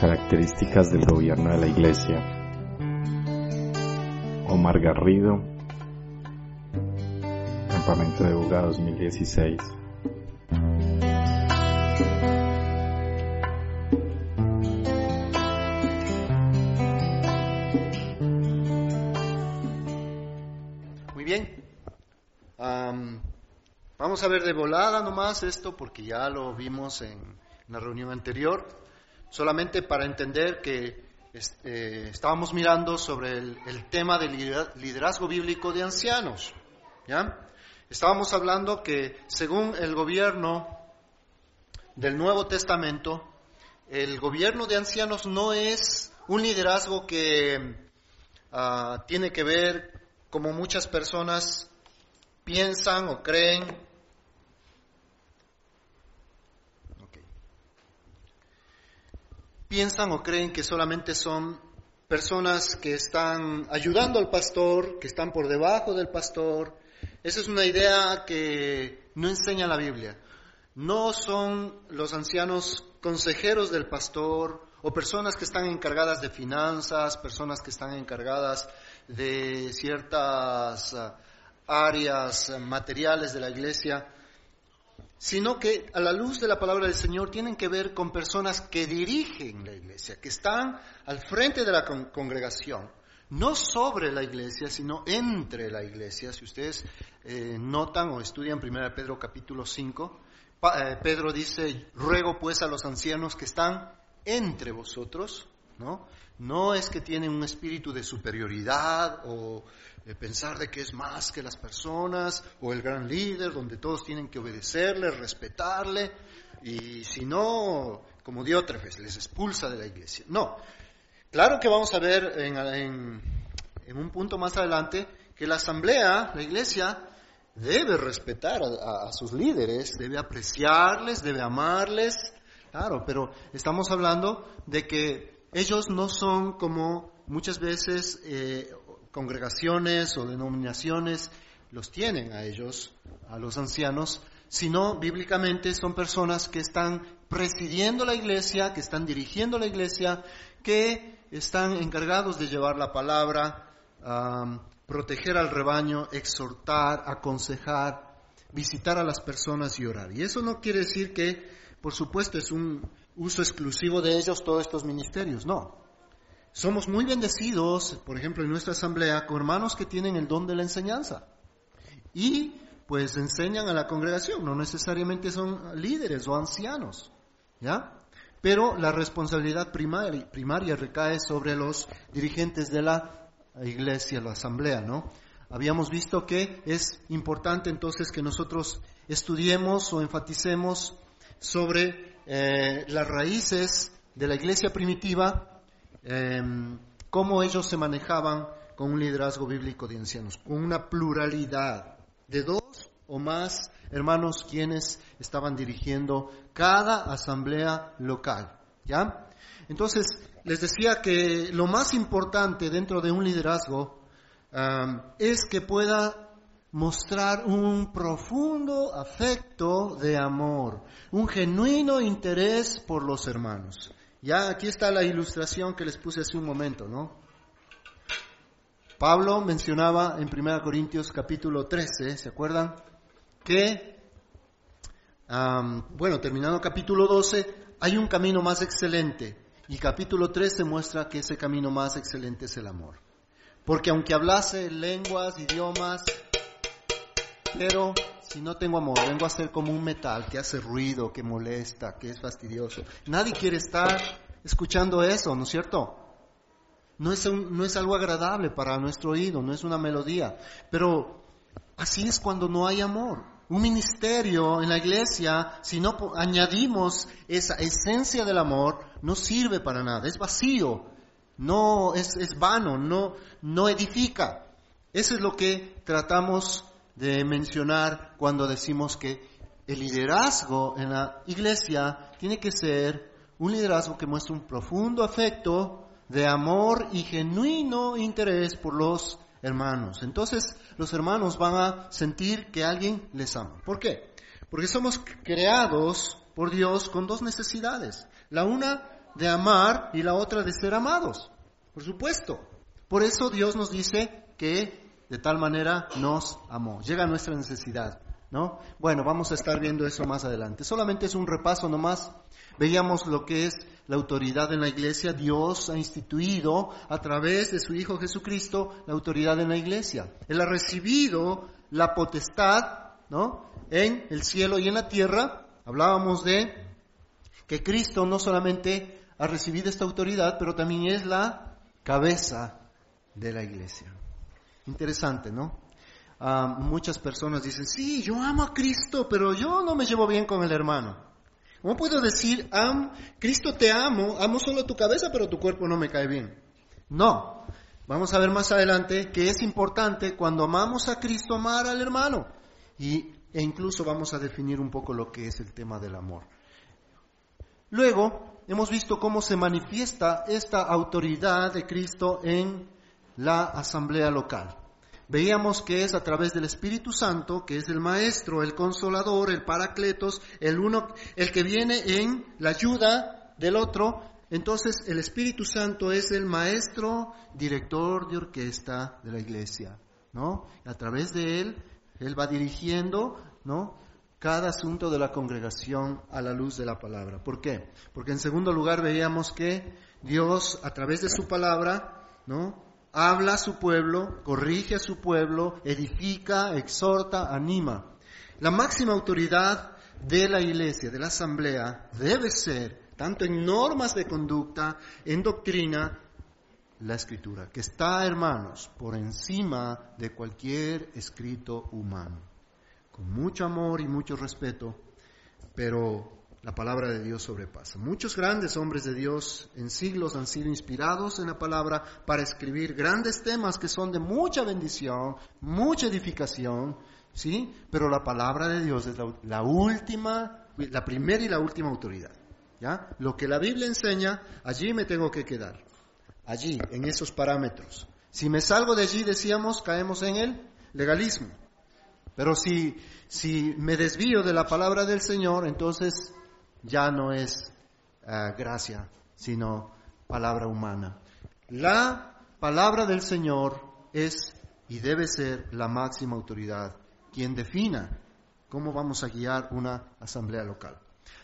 Características del gobierno de la Iglesia. Omar Garrido, Campamento de Buga 2016. Muy bien. Vamos a ver de volada nomás esto porque ya lo vimos en la reunión anterior. Solamente para entender que estábamos mirando sobre el tema del liderazgo bíblico de ancianos, ¿ya? Estábamos hablando que según el gobierno del Nuevo Testamento, el gobierno de ancianos no es un liderazgo que tiene que ver, como muchas personas piensan o creen. Piensan o creen que solamente son personas que están ayudando al pastor, que están por debajo del pastor. Esa es una idea que no enseña la Biblia. No son los ancianos consejeros del pastor o personas que están encargadas de finanzas, personas que están encargadas de ciertas áreas materiales de la iglesia, sino que a la luz de la palabra del Señor tienen que ver con personas que dirigen la iglesia, que están al frente de la congregación, no sobre la iglesia, sino entre la iglesia. Si ustedes notan o estudian 1 Pedro capítulo 5, Pedro dice: ruego pues a los ancianos que están entre vosotros, ¿no? No es que tienen un espíritu de superioridad o de pensar de que es más que las personas, o el gran líder donde todos tienen que obedecerle, respetarle, y si no, como Diótrefes, les expulsa de la iglesia. No, claro que vamos a ver en un punto más adelante que la asamblea, la iglesia, debe respetar a sus líderes, debe apreciarles, debe amarles, claro, pero estamos hablando de que ellos no son como muchas veces congregaciones o denominaciones los tienen a ellos, a los ancianos, sino bíblicamente son personas que están presidiendo la iglesia, que están dirigiendo la iglesia, que están encargados de llevar la palabra, proteger al rebaño, exhortar, aconsejar, visitar a las personas y orar. Y eso no quiere decir que, por supuesto, es un uso exclusivo de ellos todos estos ministerios, no. Somos muy bendecidos, por ejemplo, en nuestra asamblea, con hermanos que tienen el don de la enseñanza y pues enseñan a la congregación, no necesariamente son líderes o ancianos, ¿ya? Pero la responsabilidad primaria recae sobre los dirigentes de la iglesia, la asamblea, ¿no? Habíamos visto que es importante entonces que nosotros estudiemos o enfaticemos sobre las raíces de la iglesia primitiva, cómo ellos se manejaban con un liderazgo bíblico de ancianos, con una pluralidad de dos o más hermanos quienes estaban dirigiendo cada asamblea local, ¿ya? Entonces, les decía que lo más importante dentro de un liderazgo es que pueda mostrar un profundo afecto de amor, un genuino interés por los hermanos. Ya aquí está la ilustración que les puse hace un momento, ¿no? Pablo mencionaba en 1 Corintios capítulo 13, ¿se acuerdan? Que, terminando capítulo 12, hay un camino más excelente. Y capítulo 13 muestra que ese camino más excelente es el amor. Porque aunque hablase lenguas, idiomas, pero si no tengo amor, vengo a ser como un metal que hace ruido, que molesta, que es fastidioso. Nadie quiere estar escuchando eso, ¿no es cierto? No es algo agradable para nuestro oído, no es una melodía. Pero así es cuando no hay amor. Un ministerio en la iglesia, si no añadimos esa esencia del amor, no sirve para nada, es vacío, no es vano, no edifica. Eso es lo que tratamos de mencionar cuando decimos que el liderazgo en la iglesia tiene que ser un liderazgo que muestre un profundo afecto de amor y genuino interés por los hermanos. Entonces los hermanos van a sentir que alguien les ama. ¿Por qué? Porque somos creados por Dios con dos necesidades. La una de amar y la otra de ser amados, por supuesto. Por eso Dios nos dice que de tal manera nos amó. Llega nuestra necesidad, ¿no? Bueno, vamos a estar viendo eso más adelante. Solamente es un repaso nomás. Veíamos lo que es la autoridad en la iglesia. Dios ha instituido a través de su Hijo Jesucristo la autoridad en la iglesia. Él ha recibido la potestad, ¿no?, en el cielo y en la tierra. Hablábamos de que Cristo no solamente ha recibido esta autoridad, pero también es la cabeza de la iglesia. Interesante, ¿no? Muchas personas dicen, sí, yo amo a Cristo, pero yo no me llevo bien con el hermano. ¿Cómo puedo decir, Cristo te amo solo tu cabeza, pero tu cuerpo no me cae bien? No, vamos a ver más adelante que es importante cuando amamos a Cristo amar al hermano. E incluso vamos a definir un poco lo que es el tema del amor. Luego, hemos visto cómo se manifiesta esta autoridad de Cristo en la asamblea local. Veíamos que es a través del Espíritu Santo, que es el Maestro, el Consolador, el Paracletos, el que viene en la ayuda del otro. Entonces, el Espíritu Santo es el Maestro, director de orquesta de la iglesia, ¿no? A través de Él va dirigiendo, ¿no?, cada asunto de la congregación a la luz de la palabra. ¿Por qué? Porque en segundo lugar veíamos que Dios, a través de su palabra, ¿no?, habla a su pueblo, corrige a su pueblo, edifica, exhorta, anima. La máxima autoridad de la iglesia, de la asamblea, debe ser, tanto en normas de conducta, en doctrina, la Escritura, que está, hermanos, por encima de cualquier escrito humano, con mucho amor y mucho respeto, pero la palabra de Dios sobrepasa. Muchos grandes hombres de Dios en siglos han sido inspirados en la palabra para escribir grandes temas que son de mucha bendición, mucha edificación, ¿sí? Pero la palabra de Dios es la última, la primera y la última autoridad, ¿ya? Lo que la Biblia enseña, allí me tengo que quedar, allí, en esos parámetros. Si me salgo de allí, decíamos, caemos en el legalismo. Pero si me desvío de la palabra del Señor, entonces ya no es gracia, sino palabra humana. La palabra del Señor es y debe ser la máxima autoridad, quien defina cómo vamos a guiar una asamblea local.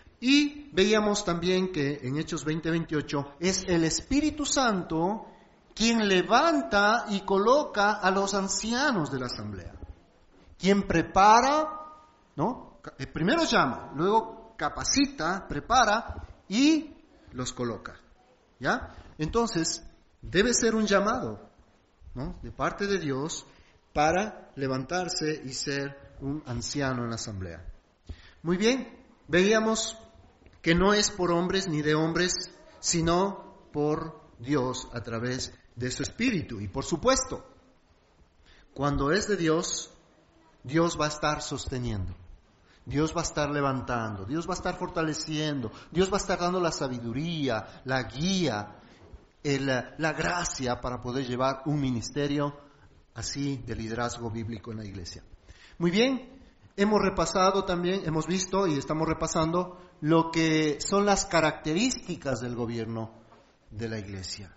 Y veíamos también que en Hechos 20:28 es el Espíritu Santo quien levanta y coloca a los ancianos de la asamblea. Quien prepara, ¿no? Primero llama, luego capacita, prepara y los coloca, ¿ya? Entonces, debe ser un llamado, ¿no?, de parte de Dios para levantarse y ser un anciano en la asamblea. Muy bien, veíamos que no es por hombres ni de hombres, sino por Dios a través de su Espíritu. Y por supuesto, cuando es de Dios, Dios va a estar sosteniendo, Dios va a estar levantando, Dios va a estar fortaleciendo, Dios va a estar dando la sabiduría, la guía, la gracia para poder llevar un ministerio así de liderazgo bíblico en la iglesia. Muy bien, hemos repasado también, hemos visto y estamos repasando lo que son las características del gobierno de la iglesia.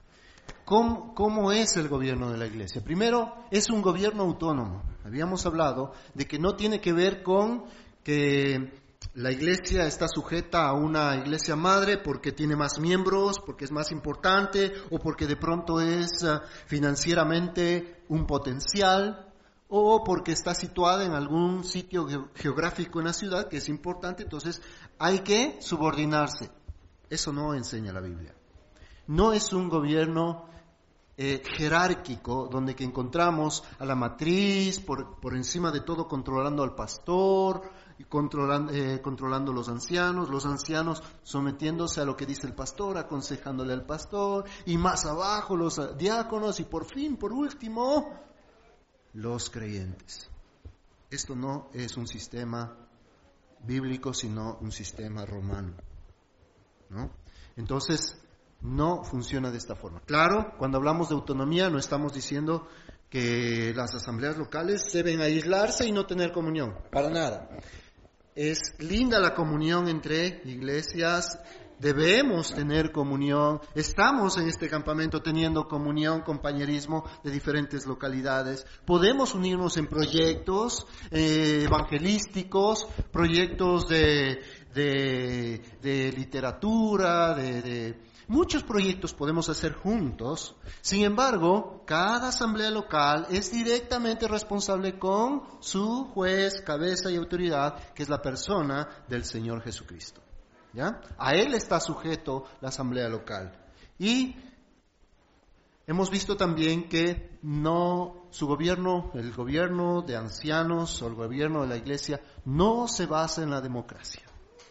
¿Cómo es el gobierno de la iglesia? Primero, es un gobierno autónomo. Habíamos hablado de que no tiene que ver con que la iglesia está sujeta a una iglesia madre porque tiene más miembros, porque es más importante o porque de pronto es financieramente un potencial o porque está situada en algún sitio geográfico en la ciudad que es importante, entonces hay que subordinarse. Eso no enseña la Biblia. No es un gobierno jerárquico, donde que encontramos a la matriz, por encima de todo controlando al pastor, controlando los ancianos sometiéndose a lo que dice el pastor, aconsejándole al pastor, y más abajo los diáconos, y por fin, por último, los creyentes. Esto no es un sistema bíblico, sino un sistema romano, ¿no? Entonces, no funciona de esta forma. Claro, cuando hablamos de autonomía no estamos diciendo que las asambleas locales deben aislarse y no tener comunión, para nada. Es linda la comunión entre iglesias debemos tener comunión. Estamos en este campamento teniendo comunión, compañerismo de diferentes localidades. Podemos unirnos en proyectos evangelísticos, proyectos de literatura, muchos proyectos podemos hacer juntos. Sin embargo, cada asamblea local es directamente responsable con su juez, cabeza y autoridad, que es la persona del Señor Jesucristo. ¿Ya? A Él está sujeto la asamblea local. Y hemos visto también que su gobierno, el gobierno de ancianos o el gobierno de la iglesia, no se basa en la democracia.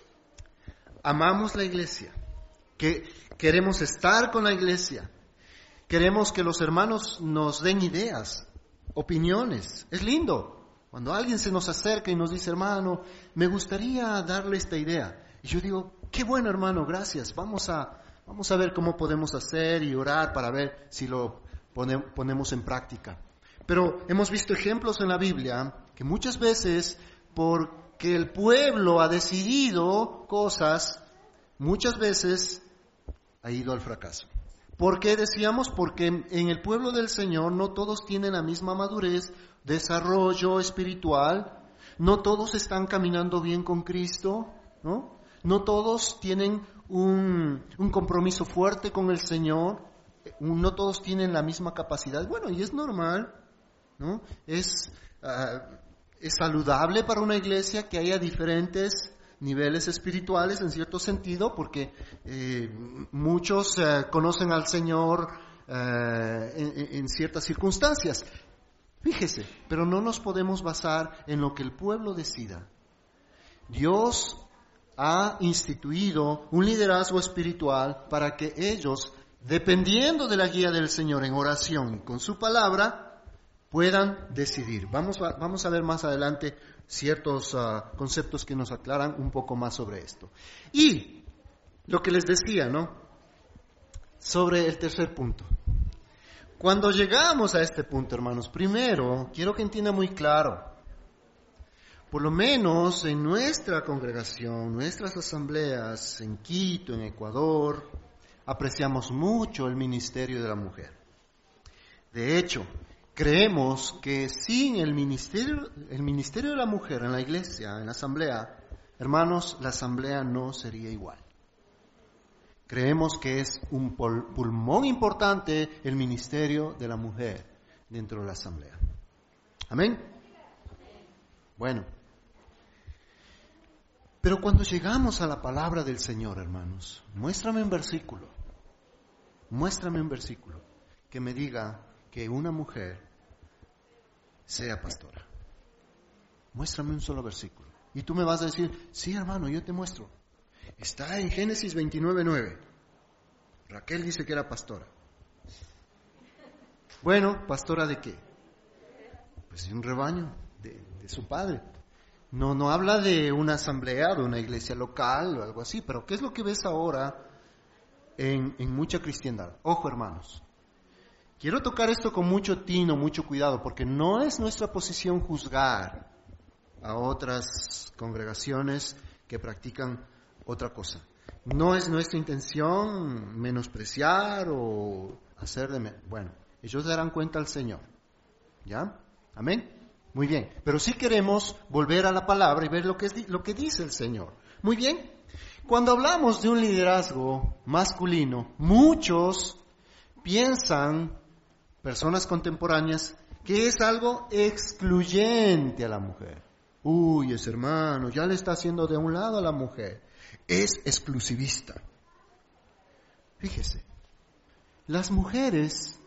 Amamos la iglesia, que queremos estar con la iglesia, queremos que los hermanos nos den ideas, opiniones. Es lindo cuando alguien se nos acerca y nos dice, hermano, me gustaría darle esta idea. Y yo digo, qué bueno, hermano, gracias. Vamos a ver cómo podemos hacer y orar para ver si lo ponemos en práctica. Pero hemos visto ejemplos en la Biblia que muchas veces, porque el pueblo ha decidido cosas, muchas veces ha ido al fracaso. ¿Por qué decíamos? Porque en el pueblo del Señor no todos tienen la misma madurez, desarrollo espiritual, no todos están caminando bien con Cristo, ¿no? No todos tienen un compromiso fuerte con el Señor, no todos tienen la misma capacidad. Bueno, y es normal, ¿no? Es saludable para una iglesia que haya diferentes niveles espirituales en cierto sentido, porque muchos conocen al Señor en ciertas circunstancias. Fíjese, pero no nos podemos basar en lo que el pueblo decida. Dios ha instituido un liderazgo espiritual para que ellos, dependiendo de la guía del Señor en oración y con su palabra, puedan decidir. Vamos a ver más adelante ciertos conceptos que nos aclaran un poco más sobre esto. Y lo que les decía, ¿no? Sobre el tercer punto. Cuando llegamos a este punto, hermanos, primero quiero que entienda muy claro. Por lo menos en nuestra congregación, nuestras asambleas en Quito, en Ecuador, apreciamos mucho el ministerio de la mujer. De hecho, creemos que sin el ministerio de la mujer en la iglesia, en la asamblea, hermanos, la asamblea no sería igual. Creemos que es un pulmón importante el ministerio de la mujer dentro de la asamblea. ¿Amén? Bueno. Pero cuando llegamos a la palabra del Señor, hermanos, muéstrame un versículo que me diga que una mujer sea pastora. Muéstrame un solo versículo. Y tú me vas a decir, sí, hermano, yo te muestro. Está en Génesis 29:9. Raquel dice que era pastora. Bueno, ¿pastora de qué? Pues de un rebaño, de su padre. No habla de una asamblea, de una iglesia local o algo así, pero ¿qué es lo que ves ahora en mucha cristiandad? Ojo, hermanos, quiero tocar esto con mucho tino, mucho cuidado, porque no es nuestra posición juzgar a otras congregaciones que practican otra cosa. No es nuestra intención menospreciar o hacer de... Bueno, ellos darán cuenta al Señor. ¿Ya? ¿Amén? Muy bien, pero sí queremos volver a la palabra y ver lo que dice el Señor. Muy bien, cuando hablamos de un liderazgo masculino, muchos piensan, personas contemporáneas, que es algo excluyente a la mujer. Uy, ese hermano ya le está haciendo de un lado a la mujer. Es exclusivista. Fíjese, las mujeres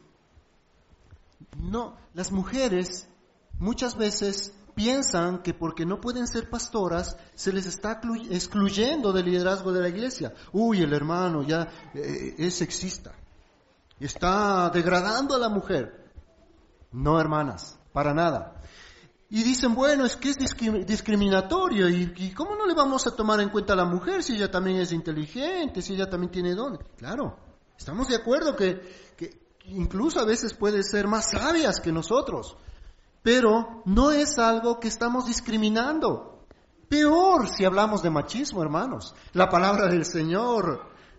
muchas veces piensan que porque no pueden ser pastoras, se les está excluyendo del liderazgo de la iglesia. Uy, el hermano ya es sexista. Está degradando a la mujer. No, hermanas, para nada. Y dicen, bueno, es que es discriminatorio. ¿Y cómo no le vamos a tomar en cuenta a la mujer si ella también es inteligente, si ella también tiene dones? Claro, estamos de acuerdo que incluso a veces puede ser más sabias que nosotros. Pero no es algo que estamos discriminando. Peor si hablamos de machismo, hermanos. La palabra del Señor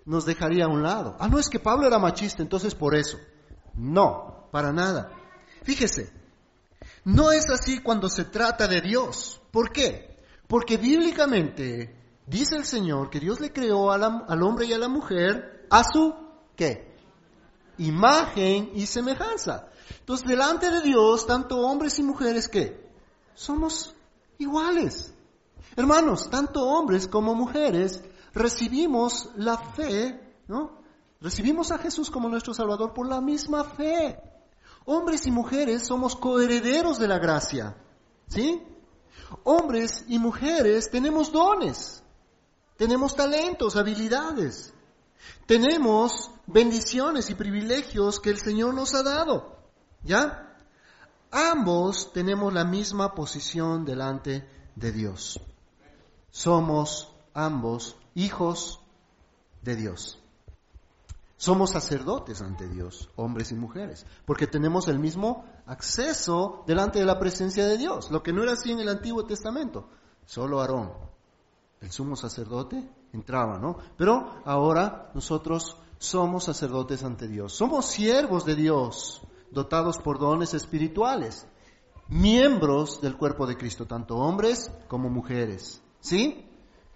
nos dejaría a un lado. No, es que Pablo era machista, entonces por eso. No, para nada. Fíjese, no es así cuando se trata de Dios. ¿Por qué? Porque bíblicamente dice el Señor que Dios le creó al hombre y a la mujer a su, ¿qué? Imagen y semejanza. Entonces, delante de Dios, tanto hombres y mujeres, ¿qué? Somos iguales. Hermanos, tanto hombres como mujeres recibimos la fe, ¿no? Recibimos a Jesús como nuestro Salvador por la misma fe. Hombres y mujeres somos coherederos de la gracia, ¿sí? Hombres y mujeres tenemos dones, tenemos talentos, habilidades, tenemos bendiciones y privilegios que el Señor nos ha dado, ¿ya? Ambos tenemos la misma posición delante de Dios. Somos ambos hijos de Dios. Somos sacerdotes ante Dios, hombres y mujeres, porque tenemos el mismo acceso delante de la presencia de Dios, lo que no era así en el Antiguo Testamento. Solo Aarón, el sumo sacerdote, entraba, ¿no? Pero ahora nosotros somos sacerdotes ante Dios. Somos siervos de Dios, dotados por dones espirituales, miembros del cuerpo de Cristo, tanto hombres como mujeres, ¿sí?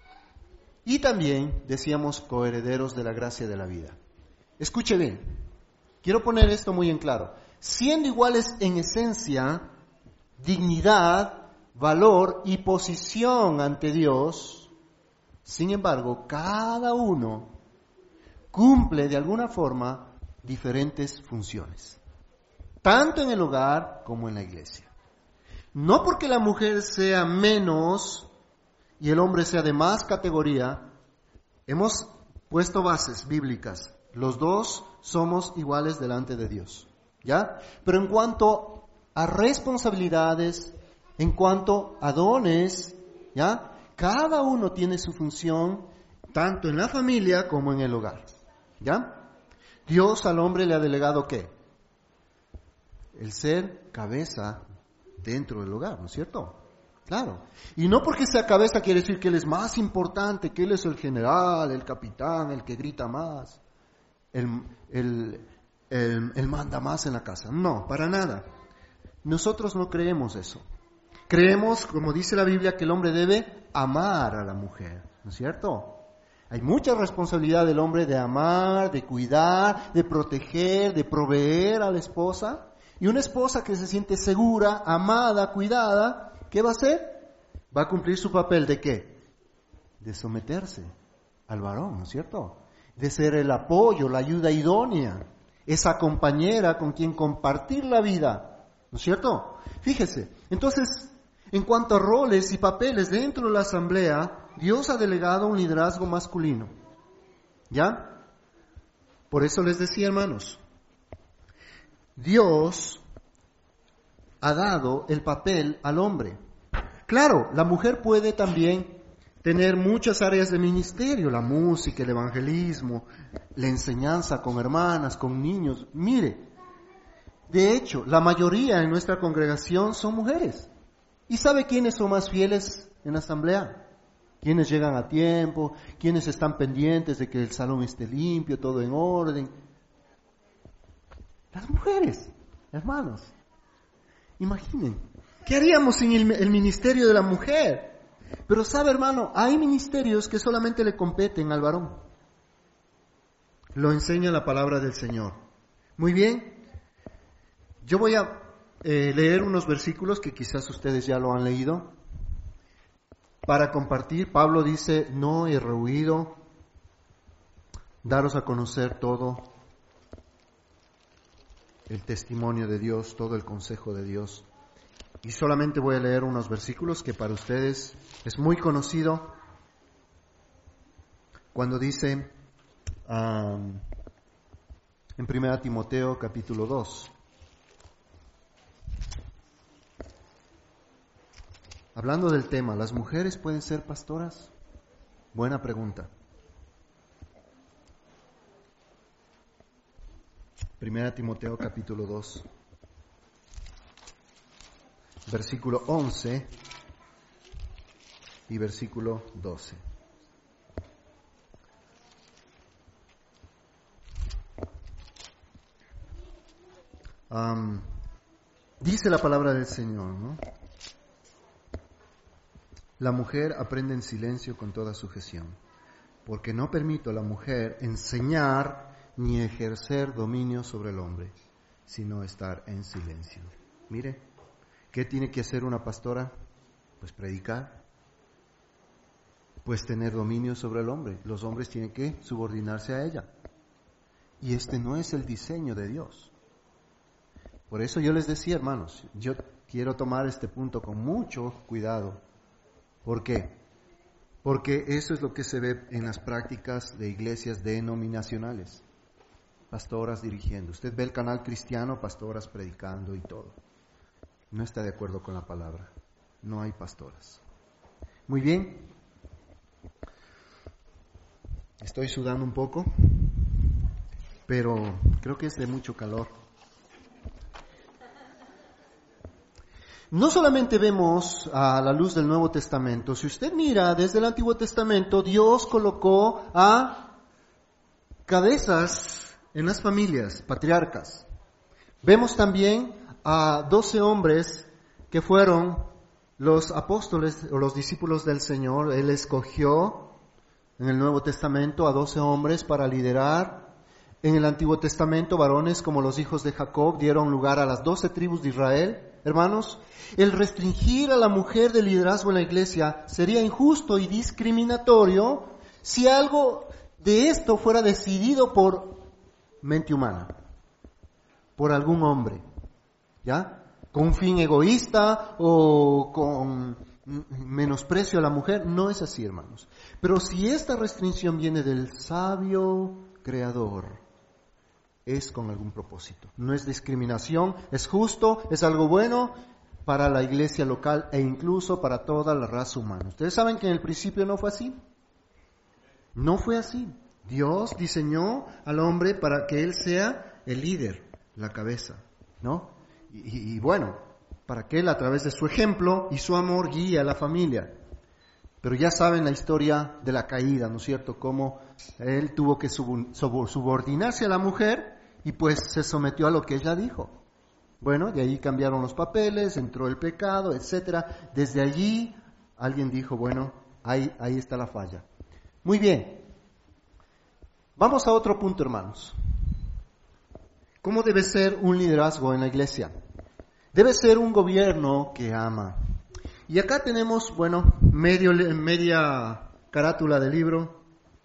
Y también, decíamos, coherederos de la gracia de la vida. Escuche bien, quiero poner esto muy en claro. Siendo iguales en esencia, dignidad, valor y posición ante Dios, sin embargo, cada uno cumple de alguna forma diferentes funciones, tanto en el hogar como en la iglesia. No porque la mujer sea menos y el hombre sea de más categoría, hemos puesto bases bíblicas. Los dos somos iguales delante de Dios, ¿ya? Pero en cuanto a responsabilidades, en cuanto a dones, ¿ya? Cada uno tiene su función, tanto en la familia como en el hogar, ¿ya? Dios al hombre le ha delegado, ¿qué? El ser cabeza dentro del hogar, ¿no es cierto? Claro. Y no porque sea cabeza quiere decir que él es más importante, que él es el general, el capitán, el que grita más. El manda más en la casa. No, para nada. Nosotros no creemos eso. Creemos, como dice la Biblia, que el hombre debe amar a la mujer, ¿no es cierto? Hay mucha responsabilidad del hombre de amar, de cuidar, de proteger, de proveer a la esposa. Y una esposa que se siente segura, amada, cuidada, ¿qué va a hacer? Va a cumplir su papel ¿de qué? De someterse al varón, ¿no es cierto? De ser el apoyo, la ayuda idónea, esa compañera con quien compartir la vida, ¿no es cierto? Fíjese, entonces, en cuanto a roles y papeles dentro de la asamblea, Dios ha delegado un liderazgo masculino, ¿ya? Por eso les decía, hermanos, Dios ha dado el papel al hombre. Claro, la mujer puede también tener muchas áreas de ministerio, la música, el evangelismo, la enseñanza con hermanas, con niños. Mire, de hecho, la mayoría en nuestra congregación son mujeres. ¿Y sabe quiénes son más fieles en la asamblea? Quienes llegan a tiempo, quienes están pendientes de que el salón esté limpio, todo en orden. Las mujeres, hermanos. Imaginen, ¿qué haríamos sin el ministerio de la mujer? Pero sabe, hermano, hay ministerios que solamente le competen al varón. Lo enseña la palabra del Señor. Muy bien, yo voy a leer unos versículos que quizás ustedes ya lo han leído. Para compartir, Pablo dice, no he rehuido daros a conocer todo el testimonio de Dios, todo el consejo de Dios. Y solamente voy a leer unos versículos que para ustedes es muy conocido. Cuando dice en 1 Timoteo capítulo 2, hablando del tema, ¿las mujeres pueden ser pastoras? Buena pregunta. 1 Timoteo capítulo 2, versículo 11 y versículo 12. Dice la palabra del Señor, ¿no? La mujer aprende en silencio con toda sujeción, porque no permito a la mujer enseñar ni ejercer dominio sobre el hombre, sino estar en silencio. Mire, ¿qué tiene que hacer una pastora? Pues predicar, pues tener dominio sobre el hombre. Los hombres tienen que subordinarse a ella. Y este no es el diseño de Dios. Por eso yo les decía, hermanos, yo quiero tomar este punto con mucho cuidado. ¿Por qué? Porque eso es lo que se ve en las prácticas de iglesias denominacionales. Pastoras dirigiendo. Usted ve el canal cristiano, pastoras predicando y todo. No está de acuerdo con la palabra. No hay pastoras. Muy bien. Estoy sudando un poco, pero creo que es de mucho calor. No solamente vemos a la luz del Nuevo Testamento. Si usted mira desde el Antiguo Testamento, Dios colocó a cabezas en las familias, patriarcas. Vemos también a 12 hombres que fueron los apóstoles o los discípulos del Señor. Él escogió en el Nuevo Testamento a 12 hombres para liderar. En el Antiguo Testamento, varones como los hijos de Jacob dieron lugar a las 12 tribus de Israel. Hermanos, el restringir a la mujer de liderazgo en la iglesia sería injusto y discriminatorio si algo de esto fuera decidido por mente humana, por algún hombre, ¿ya? Con un fin egoísta o con menosprecio a la mujer. No es así, hermanos. Pero si esta restricción viene del sabio Creador, es con algún propósito. No es discriminación, es justo, es algo bueno para la iglesia local e incluso para toda la raza humana. Ustedes saben que en el principio no fue así. No fue así. Dios diseñó al hombre para que él sea el líder, la cabeza, ¿no? Y bueno, para que él a través de su ejemplo y su amor guíe a la familia. Pero ya saben la historia de la caída, ¿no es cierto? Cómo él tuvo que subordinarse a la mujer y pues se sometió a lo que ella dijo. Bueno, de ahí cambiaron los papeles, entró el pecado, etcétera. Desde allí alguien dijo, bueno, ahí está la falla. Muy bien. Vamos a otro punto, hermanos. ¿Cómo debe ser un liderazgo en la iglesia? Debe ser un gobierno que ama. Y acá tenemos, bueno, media carátula del libro.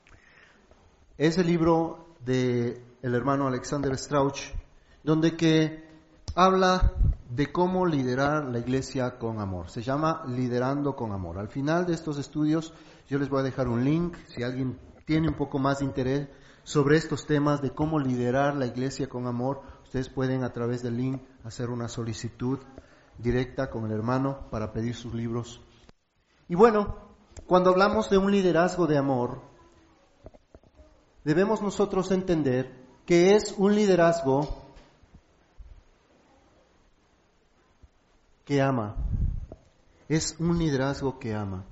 Es el libro de el hermano Alexander Strauch, donde que habla de cómo liderar la iglesia con amor. Se llama Liderando con Amor. Al final de estos estudios yo les voy a dejar un link, si alguien tiene un poco más de interés sobre estos temas de cómo liderar la iglesia con amor, ustedes pueden a través del link hacer una solicitud directa con el hermano para pedir sus libros. Y bueno, cuando hablamos de un liderazgo de amor, debemos nosotros entender que es un liderazgo que ama. Es un liderazgo que ama.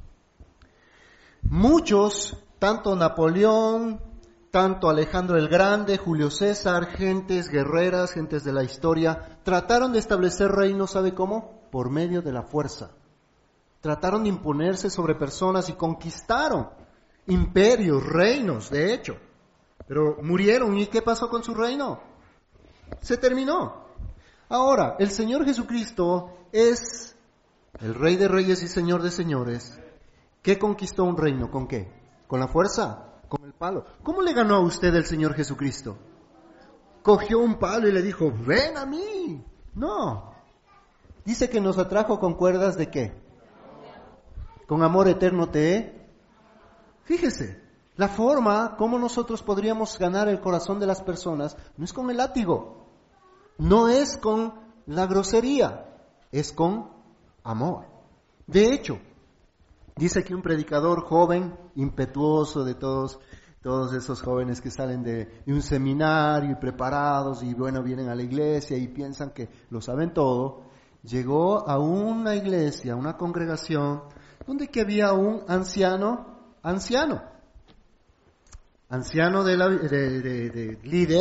Muchos, tanto Napoleón, tanto Alejandro el Grande, Julio César, gentes guerreras, gentes de la historia, trataron de establecer reinos, ¿sabe cómo? Por medio de la fuerza. Trataron de imponerse sobre personas y conquistaron imperios, reinos, de hecho. Pero murieron, ¿y qué pasó con su reino? Se terminó. Ahora, el Señor Jesucristo es el Rey de Reyes y Señor de Señores. ¿Qué conquistó un reino? ¿Con qué? ¿Con la fuerza? ¿Con el palo? ¿Cómo le ganó a usted el Señor Jesucristo? Cogió un palo y le dijo, ven a mí. No. Dice que nos atrajo con cuerdas de qué? Con amor eterno te he. Fíjese, la forma como nosotros podríamos ganar el corazón de las personas no es con el látigo, no es con la grosería, es con amor. De hecho, dice que un predicador joven, impetuoso de todos esos jóvenes que salen de un seminario y preparados y bueno, vienen a la iglesia y piensan que lo saben todo, llegó a una iglesia, una congregación, donde que había un anciano de líder,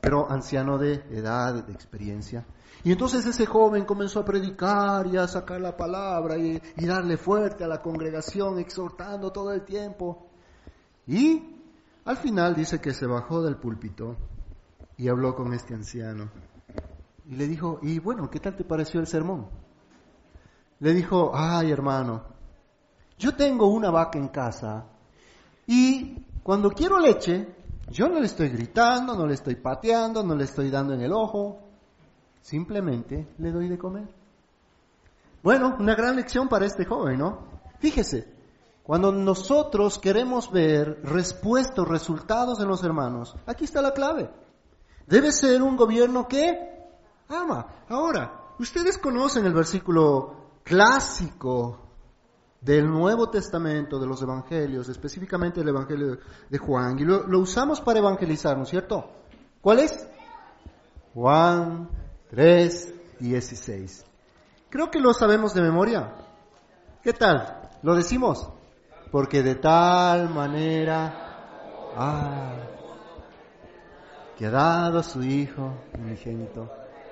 pero anciano de edad, de experiencia. Y entonces ese joven comenzó a predicar y a sacar la palabra y darle fuerte a la congregación, exhortando todo el tiempo. Y al final dice que se bajó del púlpito y habló con este anciano. Y le dijo, y bueno, ¿qué tal te pareció el sermón? Le dijo, ay hermano, yo tengo una vaca en casa y cuando quiero leche, yo no le estoy gritando, no le estoy pateando, no le estoy dando en el ojo, simplemente le doy de comer. Bueno, una gran lección para este joven, ¿no? Fíjese, cuando nosotros queremos ver respuestas, resultados en los hermanos, aquí está la clave. Debe ser un gobierno que ama. Ahora, ustedes conocen el versículo clásico del Nuevo Testamento, de los Evangelios, específicamente el Evangelio de Juan, y lo usamos para evangelizar, ¿no es cierto? ¿Cuál es? Juan 3:16. Creo que lo sabemos de memoria. ¿Qué tal? ¿Lo decimos? Porque de tal manera que ha dado a su Hijo unigénito,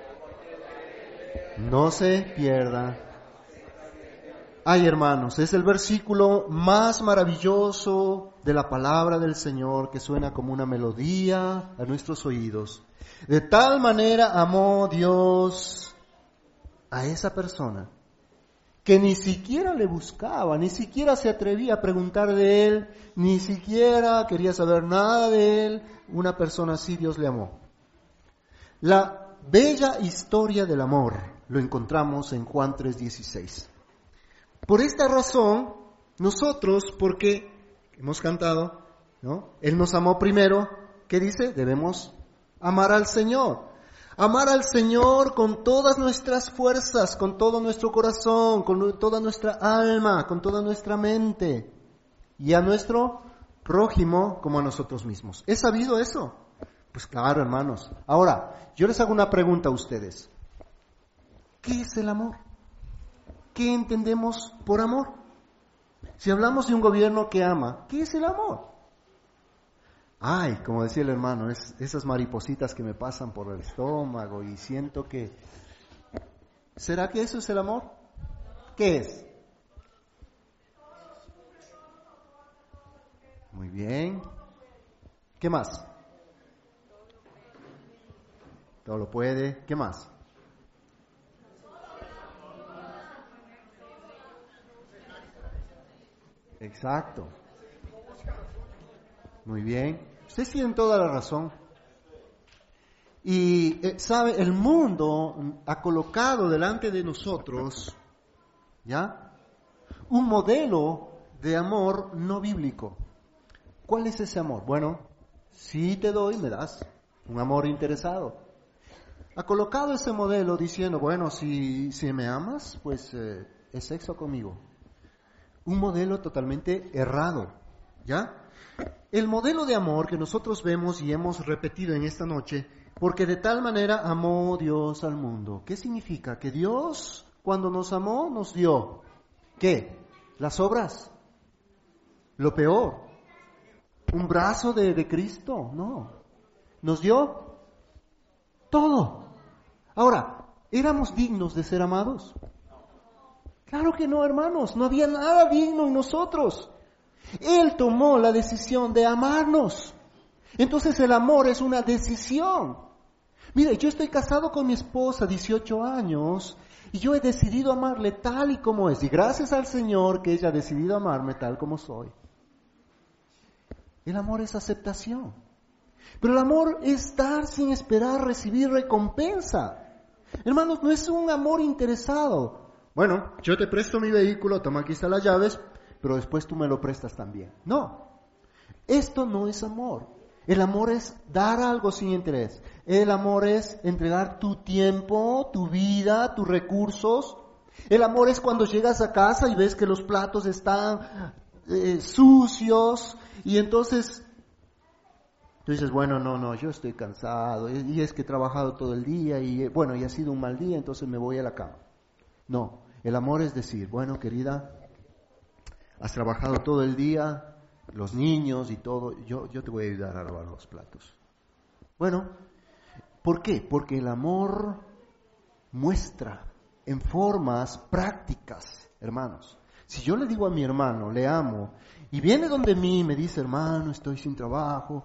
no se pierda. Ay, hermanos, es el versículo más maravilloso de la palabra del Señor, que suena como una melodía a nuestros oídos. De tal manera amó Dios a esa persona que ni siquiera le buscaba, ni siquiera se atrevía a preguntar de él, ni siquiera quería saber nada de él. Una persona así Dios le amó. La bella historia del amor lo encontramos en Juan 3:16. Por esta razón, nosotros, porque hemos cantado, ¿no? Él nos amó primero, ¿qué dice? Debemos amar al Señor. Amar al Señor con todas nuestras fuerzas, con todo nuestro corazón, con toda nuestra alma, con toda nuestra mente. Y a nuestro prójimo como a nosotros mismos. ¿Es sabido eso? Pues claro, hermanos. Ahora, yo les hago una pregunta a ustedes. ¿Qué es el amor? ¿Qué entendemos por amor? Si hablamos de un gobierno que ama, ¿qué es el amor? Ay, como decía el hermano, esas maripositas que me pasan por el estómago y siento que... ¿Será que eso es el amor? ¿Qué es? Muy bien. ¿Qué más? Todo lo puede. ¿Qué más? Exacto. Muy bien. Ustedes tienen toda la razón. Y sabe, el mundo ha colocado delante de nosotros, ¿ya?, un modelo de amor no bíblico. ¿Cuál es ese amor? Bueno, si te doy, me das. Un amor interesado. Ha colocado ese modelo diciendo, bueno, si me amas, pues es sexo conmigo. Un modelo totalmente errado, ¿ya? El modelo de amor que nosotros vemos y hemos repetido en esta noche, porque de tal manera amó Dios al mundo. ¿Qué significa? Que Dios, cuando nos amó, nos dio, ¿qué? Las obras. Lo peor. Un brazo de Cristo. No. Nos dio todo. Ahora, ¿éramos dignos de ser amados? Claro que no, hermanos. No había nada digno en nosotros. Él tomó la decisión de amarnos. Entonces el amor es una decisión. Mire, yo estoy casado con mi esposa, 18 años, y yo he decidido amarle tal y como es. Y gracias al Señor que ella ha decidido amarme tal como soy. El amor es aceptación. Pero el amor es dar sin esperar recibir recompensa. Hermanos, no es un amor interesado. Bueno, yo te presto mi vehículo, toma, aquí están las llaves, pero después tú me lo prestas también. No, esto no es amor. El amor es dar algo sin interés. El amor es entregar tu tiempo, tu vida, tus recursos. El amor es cuando llegas a casa y ves que los platos están sucios y entonces tú dices, bueno, no, yo estoy cansado y es que he trabajado todo el día y bueno, y ha sido un mal día, entonces me voy a la cama. No, el amor es decir, bueno, querida, has trabajado todo el día, los niños y todo, yo te voy a ayudar a lavar los platos. Bueno, ¿Por qué? Porque el amor muestra en formas prácticas, hermanos. Si yo le digo a mi hermano, le amo, y viene donde mí y me dice, hermano, estoy sin trabajo,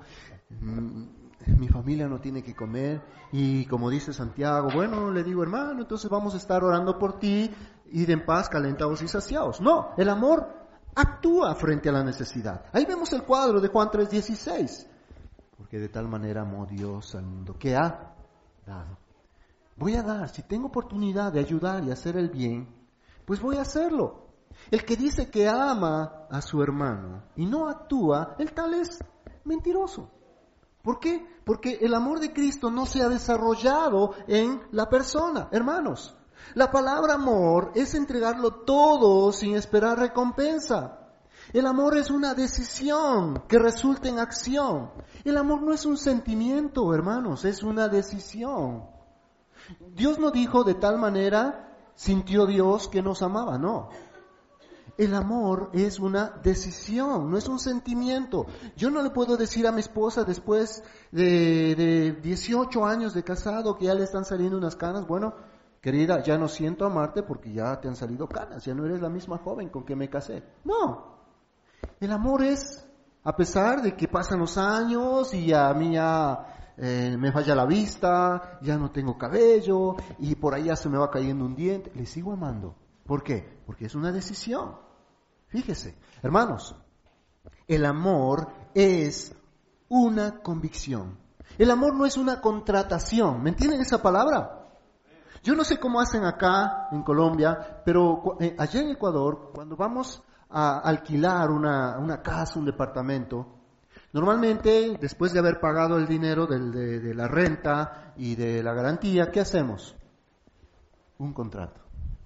mi familia no tiene que comer, y como dice Santiago, bueno, le digo, hermano, entonces vamos a estar orando por ti, id en paz, calentados y saciados. No, el amor actúa frente a la necesidad. Ahí vemos el cuadro de Juan 3:16. Porque de tal manera amó Dios al mundo, que ha dado. Voy a dar, si tengo oportunidad de ayudar y hacer el bien, pues voy a hacerlo. El que dice que ama a su hermano y no actúa, el tal es mentiroso. ¿Por qué? Porque el amor de Cristo no se ha desarrollado en la persona. Hermanos, la palabra amor es entregarlo todo sin esperar recompensa. El amor es una decisión que resulta en acción. El amor no es un sentimiento, hermanos, es una decisión. Dios no dijo de tal manera, sintió Dios que nos amaba, no. El amor es una decisión, no es un sentimiento. Yo no le puedo decir a mi esposa después de 18 años de casado que ya le están saliendo unas canas, bueno, querida, ya no siento amarte porque ya te han salido canas, ya no eres la misma joven con que me casé. No. El amor es, a pesar de que pasan los años y a mí ya me falla la vista, ya no tengo cabello y por ahí ya se me va cayendo un diente, le sigo amando. ¿Por qué? Porque es una decisión. Fíjese, hermanos, el amor es una convicción. El amor no es una contratación. ¿Me entienden esa palabra? Yo no sé cómo hacen acá en Colombia, pero allá en Ecuador, cuando vamos a alquilar una casa, un departamento, normalmente después de haber pagado el dinero de la renta y de la garantía, ¿qué hacemos? Un contrato.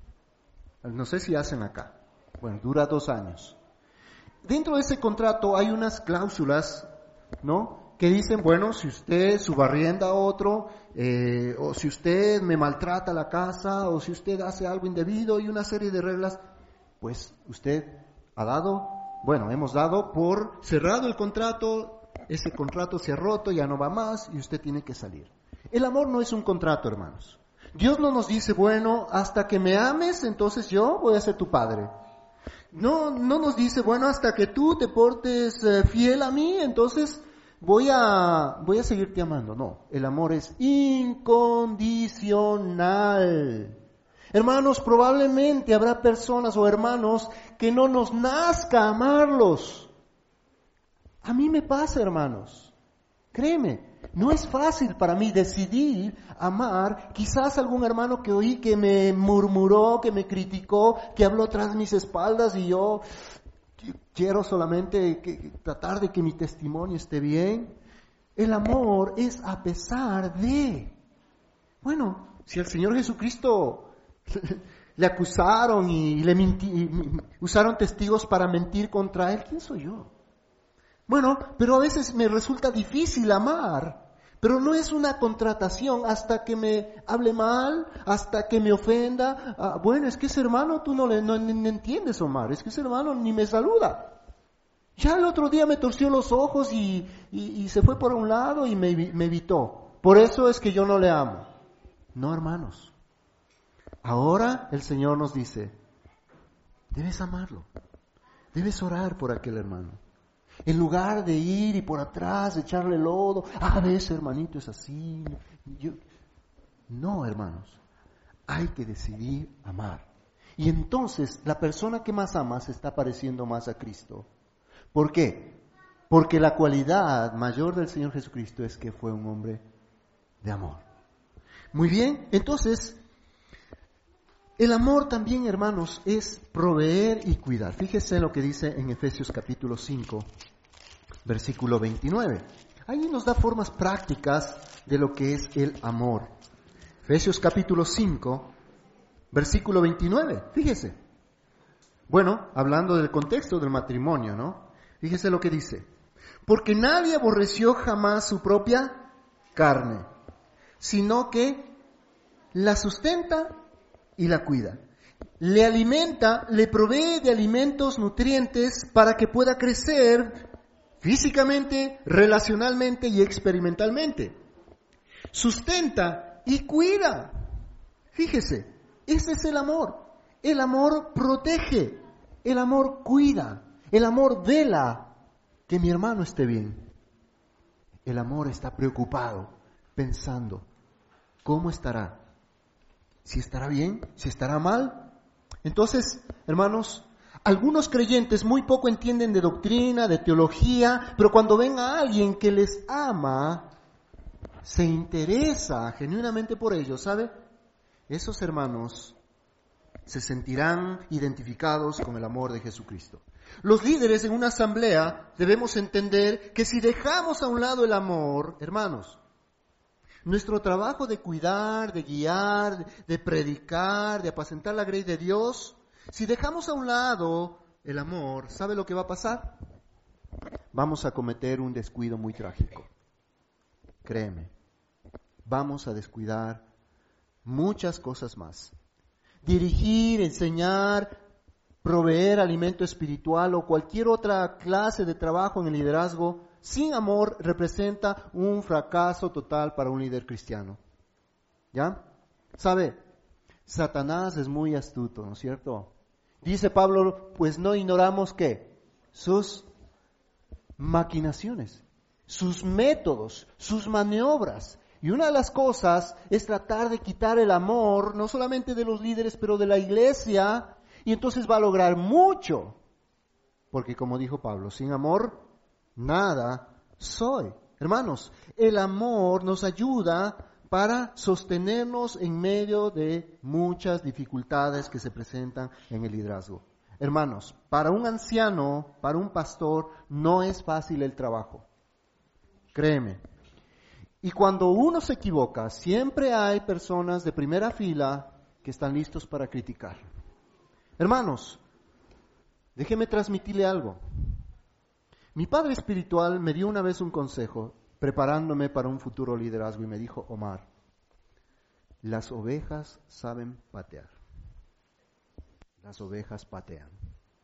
No sé si hacen acá. Bueno, dura 2 años. Dentro de ese contrato hay unas cláusulas, ¿no? Que dicen, bueno, si usted subarrienda a otro, o si usted me maltrata la casa, o si usted hace algo indebido y una serie de reglas, pues usted ha dado, bueno, hemos dado por cerrado el contrato, ese contrato se ha roto, ya no va más y usted tiene que salir. El amor no es un contrato, hermanos. Dios no nos dice, bueno, hasta que me ames, entonces yo voy a ser tu padre. No nos dice, bueno, hasta que tú te portes fiel a mí, entonces voy a seguirte amando. No, el amor es incondicional. Hermanos, probablemente habrá personas o hermanos que no nos nazca amarlos. A mí me pasa, hermanos. Créeme, no es fácil para mí decidir amar quizás algún hermano que oí que me murmuró, que me criticó, que habló tras mis espaldas y yo quiero solamente tratar de que mi testimonio esté bien. El amor es a pesar de. Bueno, si al Señor Jesucristo le acusaron y usaron testigos para mentir contra Él, ¿quién soy yo? Bueno, pero a veces me resulta difícil amar, pero no es una contratación hasta que me hable mal, hasta que me ofenda. Bueno, es que ese hermano tú no entiendes, Omar, es que ese hermano ni me saluda. Ya el otro día me torció los ojos y se fue por un lado y me evitó. Por eso es que yo no le amo. No, hermanos. Ahora el Señor nos dice, debes amarlo, debes orar por aquel hermano. En lugar de ir y por atrás echarle lodo, ese hermanito es así. No, hermanos, hay que decidir amar. Y entonces la persona que más ama se está pareciendo más a Cristo. ¿Por qué? Porque la cualidad mayor del Señor Jesucristo es que fue un hombre de amor. Muy bien, entonces, el amor también, hermanos, es proveer y cuidar. Fíjese lo que dice en Efesios capítulo 5, versículo 29. Ahí nos da formas prácticas de lo que es el amor. Efesios capítulo 5, versículo 29. Fíjese. Bueno, hablando del contexto del matrimonio, ¿no? Fíjese lo que dice. Porque nadie aborreció jamás su propia carne, sino que la sustenta y la cuida. Le alimenta, le provee de alimentos nutrientes para que pueda crecer físicamente, relacionalmente y experimentalmente. sustenta y cuida. Fíjese, ese es el amor. El amor protege, el amor cuida, el amor vela que mi hermano esté bien. El amor está preocupado, pensando, ¿cómo estará? ¿Si estará bien? ¿Si estará mal? Entonces, hermanos, algunos creyentes muy poco entienden de doctrina, de teología, pero cuando ven a alguien que les ama, se interesa genuinamente por ellos, ¿sabe? Esos hermanos se sentirán identificados con el amor de Jesucristo. Los líderes en una asamblea debemos entender que si dejamos a un lado el amor, hermanos, nuestro trabajo de cuidar, de guiar, de predicar, de apacentar la grey de Dios, si dejamos a un lado el amor, ¿sabe lo que va a pasar? Vamos a cometer un descuido muy trágico. Créeme, vamos a descuidar muchas cosas más. Dirigir, enseñar, proveer alimento espiritual o cualquier otra clase de trabajo en el liderazgo sin amor representa un fracaso total para un líder cristiano. ¿Ya? ¿Sabe? Satanás es muy astuto, ¿no es cierto? Dice Pablo, pues no ignoramos ¿qué? Sus maquinaciones, sus métodos, sus maniobras. Y una de las cosas es tratar de quitar el amor, no solamente de los líderes, pero de la iglesia, y entonces va a lograr mucho. Porque como dijo Pablo, sin amor, nada soy. Hermanos, el amor nos ayuda para sostenernos en medio de muchas dificultades que se presentan en el liderazgo. Hermanos, para un anciano, para un pastor, no es fácil el trabajo. Créeme. Y cuando uno se equivoca, siempre hay personas de primera fila que están listos para criticar. Hermanos, déjeme transmitirle algo. Mi padre espiritual me dio una vez un consejo, preparándome para un futuro liderazgo, y me dijo, Omar, las ovejas saben patear. Las ovejas patean.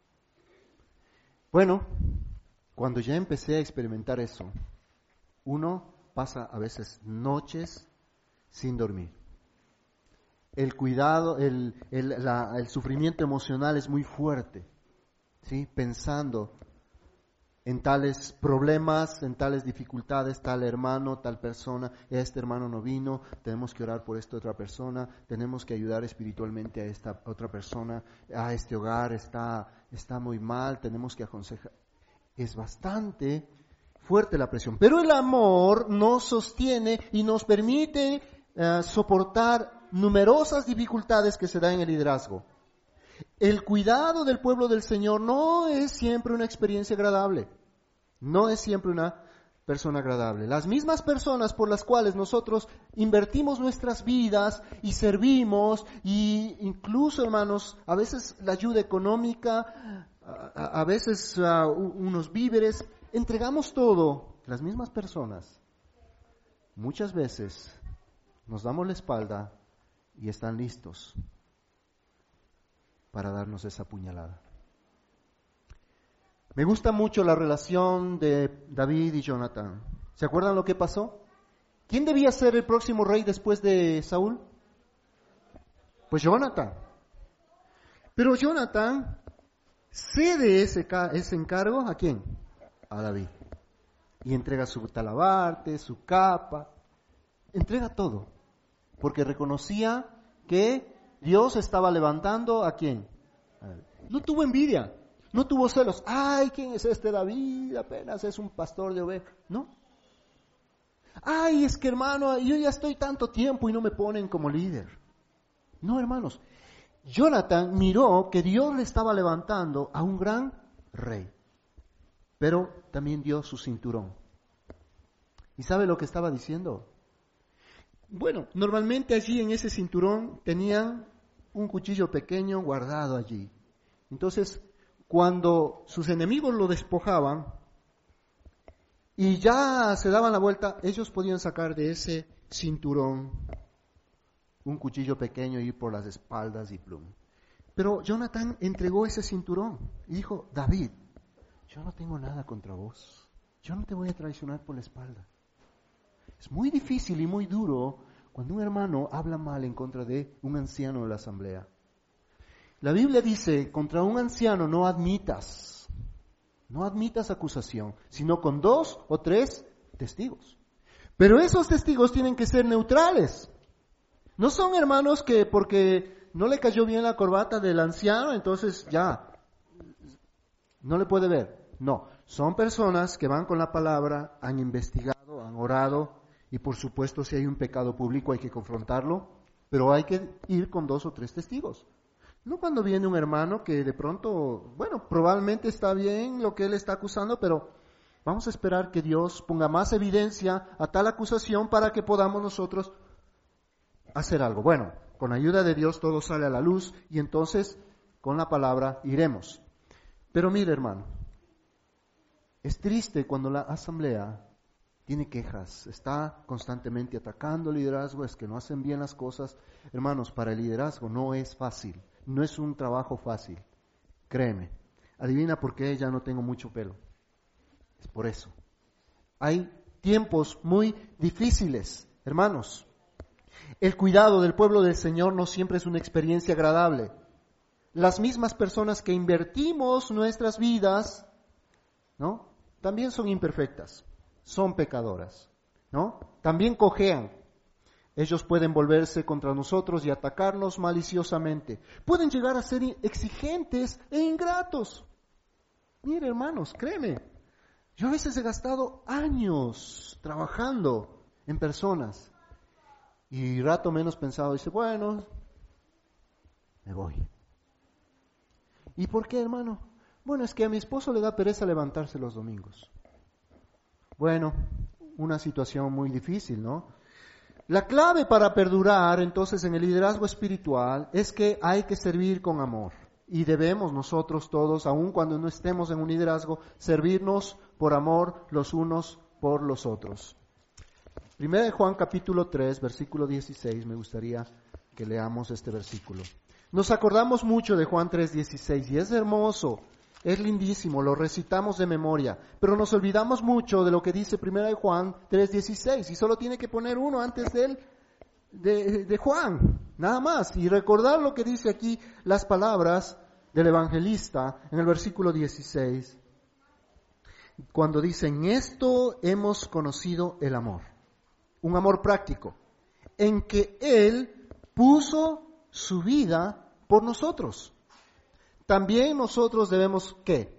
Bueno, cuando ya empecé a experimentar eso, uno pasa a veces noches sin dormir. El cuidado, el sufrimiento emocional es muy fuerte, ¿sí? Pensando en tales problemas, en tales dificultades, tal hermano, tal persona, este hermano no vino, tenemos que orar por esta otra persona, tenemos que ayudar espiritualmente a esta otra persona, a este hogar está muy mal, tenemos que aconsejar. Es bastante fuerte la presión, pero el amor nos sostiene y nos permite soportar numerosas dificultades que se dan en el liderazgo. El cuidado del pueblo del Señor no es siempre una experiencia agradable, no es siempre una persona agradable. Las mismas personas por las cuales nosotros invertimos nuestras vidas y servimos, y incluso, hermanos, a veces la ayuda económica, a veces unos víveres, entregamos todo. Las mismas personas muchas veces nos damos la espalda y están listos para darnos esa puñalada. Me gusta mucho la relación de David y Jonatán. ¿Se acuerdan lo que pasó? ¿Quién debía ser el próximo rey después de Saúl? Pues Jonatán. Pero Jonatán cede ese encargo ¿a quién? A David. Y entrega su talabarte, su capa, entrega todo. Porque reconocía que Dios estaba levantando ¿a quién? A David. No tuvo envidia, no tuvo celos. Ay, ¿quién es este David? Apenas es un pastor de ovejas. No. Ay, es que hermano, yo ya estoy tanto tiempo y no me ponen como líder. No, hermanos. Jonatán miró que Dios le estaba levantando a un gran rey. Pero también dio su cinturón. ¿Y sabe lo que estaba diciendo? Bueno, normalmente allí en ese cinturón tenían un cuchillo pequeño guardado allí. Entonces, cuando sus enemigos lo despojaban y ya se daban la vuelta, ellos podían sacar de ese cinturón un cuchillo pequeño y ir por las espaldas y plum. Pero Jonatán entregó ese cinturón y dijo, David, yo no tengo nada contra vos. Yo no te voy a traicionar por la espalda. Es muy difícil y muy duro cuando un hermano habla mal en contra de un anciano de la asamblea. La Biblia dice, contra un anciano no admitas acusación, sino con 2 o 3 testigos. Pero esos testigos tienen que ser neutrales. No son hermanos que porque no le cayó bien la corbata del anciano, entonces ya, no le puede ver. No, son personas que van con la palabra, han investigado, han orado, y por supuesto si hay un pecado público hay que confrontarlo, pero hay que ir con 2 o 3 testigos. No cuando viene un hermano que de pronto, bueno, probablemente está bien lo que él está acusando, pero vamos a esperar que Dios ponga más evidencia a tal acusación para que podamos nosotros hacer algo. Bueno, con ayuda de Dios todo sale a la luz y entonces con la palabra iremos. Pero mire, hermano, es triste cuando la asamblea tiene quejas, está constantemente atacando el liderazgo, es que no hacen bien las cosas. Hermanos, para el liderazgo no es fácil, no es un trabajo fácil, créeme. Adivina por qué ya no tengo mucho pelo. Es por eso. Hay tiempos muy difíciles, hermanos. El cuidado del pueblo del Señor no siempre es una experiencia agradable. Las mismas personas que invertimos nuestras vidas, ¿no? También son imperfectas, son pecadoras, ¿no? También cojean. Ellos pueden volverse contra nosotros y atacarnos maliciosamente. Pueden llegar a ser exigentes e ingratos. Mire, hermanos, créeme, yo a veces he gastado años trabajando en personas y rato menos pensado, dice, bueno, me voy. ¿Y por qué, hermano? Bueno, es que a mi esposo le da pereza levantarse los domingos. Bueno, una situación muy difícil, ¿no? La clave para perdurar, entonces, en el liderazgo espiritual es que hay que servir con amor. Y debemos nosotros todos, aun cuando no estemos en un liderazgo, servirnos por amor los unos por los otros. 1 Juan capítulo 3, versículo 16, me gustaría que leamos este versículo. Nos acordamos mucho de Juan 3:16 y es hermoso, es lindísimo, lo recitamos de memoria, pero nos olvidamos mucho de lo que dice 1 Juan 3:16 y solo tiene que poner uno antes de Juan, nada más, y recordar lo que dice aquí las palabras del evangelista en el versículo 16, cuando dice, en esto hemos conocido el amor, un amor práctico, en que Él puso su vida por nosotros. También nosotros debemos, ¿qué?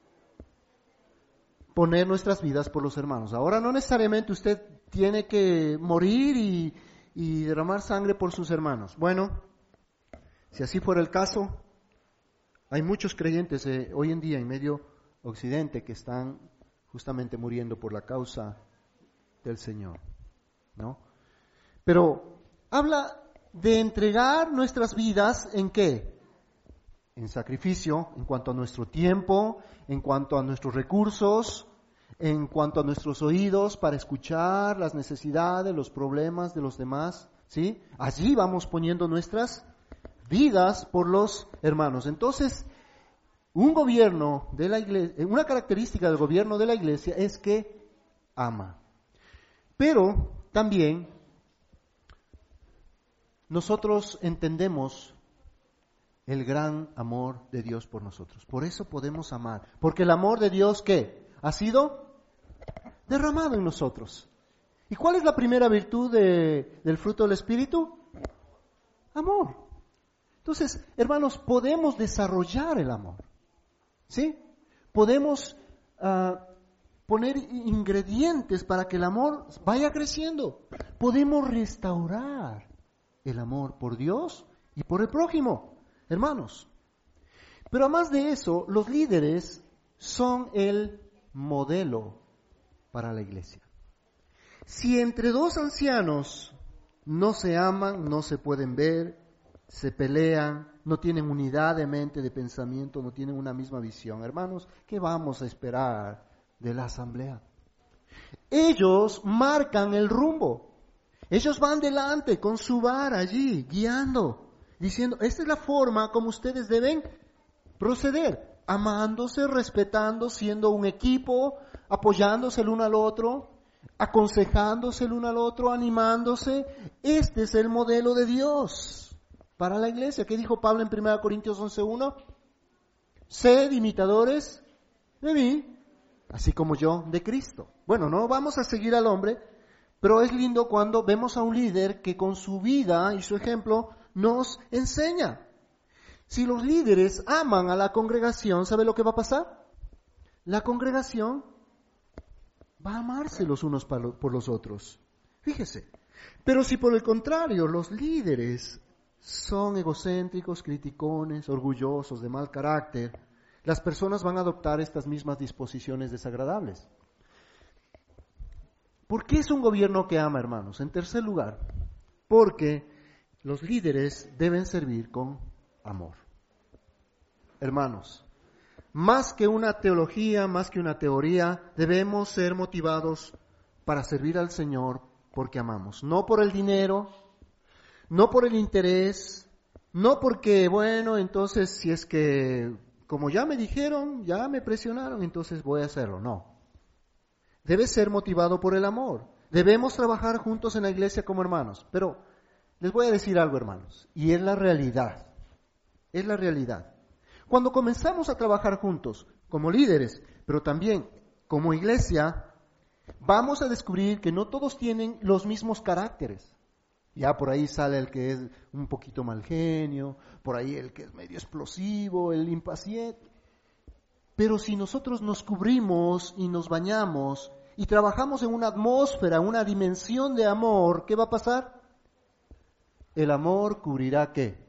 Poner nuestras vidas por los hermanos. Ahora no necesariamente usted tiene que morir y derramar sangre por sus hermanos. Bueno, si así fuera el caso, hay muchos creyentes hoy en día en medio occidente que están justamente muriendo por la causa del Señor, ¿no? Pero habla de entregar nuestras vidas ¿en qué? En sacrificio, en cuanto a nuestro tiempo, en cuanto a nuestros recursos, en cuanto a nuestros oídos para escuchar las necesidades, los problemas de los demás, ¿sí? Allí vamos poniendo nuestras vidas por los hermanos. Entonces, un gobierno de la iglesia, una característica del gobierno de la iglesia es que ama. Pero también nosotros entendemos el gran amor de Dios por nosotros. Por eso podemos amar. Porque el amor de Dios, ¿qué? Ha sido derramado en nosotros. ¿Y cuál es la primera virtud del fruto del Espíritu? Amor. Entonces, hermanos, podemos desarrollar el amor. ¿Sí? Podemos poner ingredientes para que el amor vaya creciendo. Podemos restaurar el amor por Dios y por el prójimo, hermanos. Pero además de eso, los líderes son el modelo para la iglesia. Si entre dos ancianos no se aman, no se pueden ver, se pelean, no tienen unidad de mente, de pensamiento, no tienen una misma visión, hermanos, ¿qué vamos a esperar de la asamblea? Ellos marcan el rumbo. Ellos van delante con su vara allí, guiando, diciendo, esta es la forma como ustedes deben proceder, amándose, respetando, siendo un equipo, apoyándose el uno al otro. aconsejándose el uno al otro, animándose. Este es el modelo de Dios para la iglesia. ¿Qué dijo Pablo en 1 Corintios 11:1? Sed imitadores de mí, así como yo de Cristo. Bueno, no vamos a seguir al hombre, pero es lindo cuando vemos a un líder que con su vida y su ejemplo nos enseña. Si los líderes aman a la congregación, ¿sabe lo que va a pasar? La congregación va a amarse los unos por los otros. Fíjese. Pero si por el contrario los líderes son egocéntricos, criticones, orgullosos, de mal carácter, las personas van a adoptar estas mismas disposiciones desagradables. ¿Por qué es un gobierno que ama, hermanos? En tercer lugar, porque los líderes deben servir con amor. Hermanos, más que una teología, más que una teoría, debemos ser motivados para servir al Señor porque amamos. No por el dinero, no por el interés, no porque, bueno, entonces si es que, como ya me dijeron, ya me presionaron, entonces voy a hacerlo. No. Debe ser motivado por el amor. Debemos trabajar juntos en la iglesia como hermanos. Pero les voy a decir algo, hermanos, y es la realidad. Es la realidad. Cuando comenzamos a trabajar juntos, como líderes, pero también como iglesia, vamos a descubrir que no todos tienen los mismos caracteres. Ya por ahí sale el que es un poquito mal genio, por ahí el que es medio explosivo, el impaciente. Pero si nosotros nos cubrimos y nos bañamos y trabajamos en una atmósfera, una dimensión de amor, ¿qué va a pasar? El amor cubrirá ¿qué?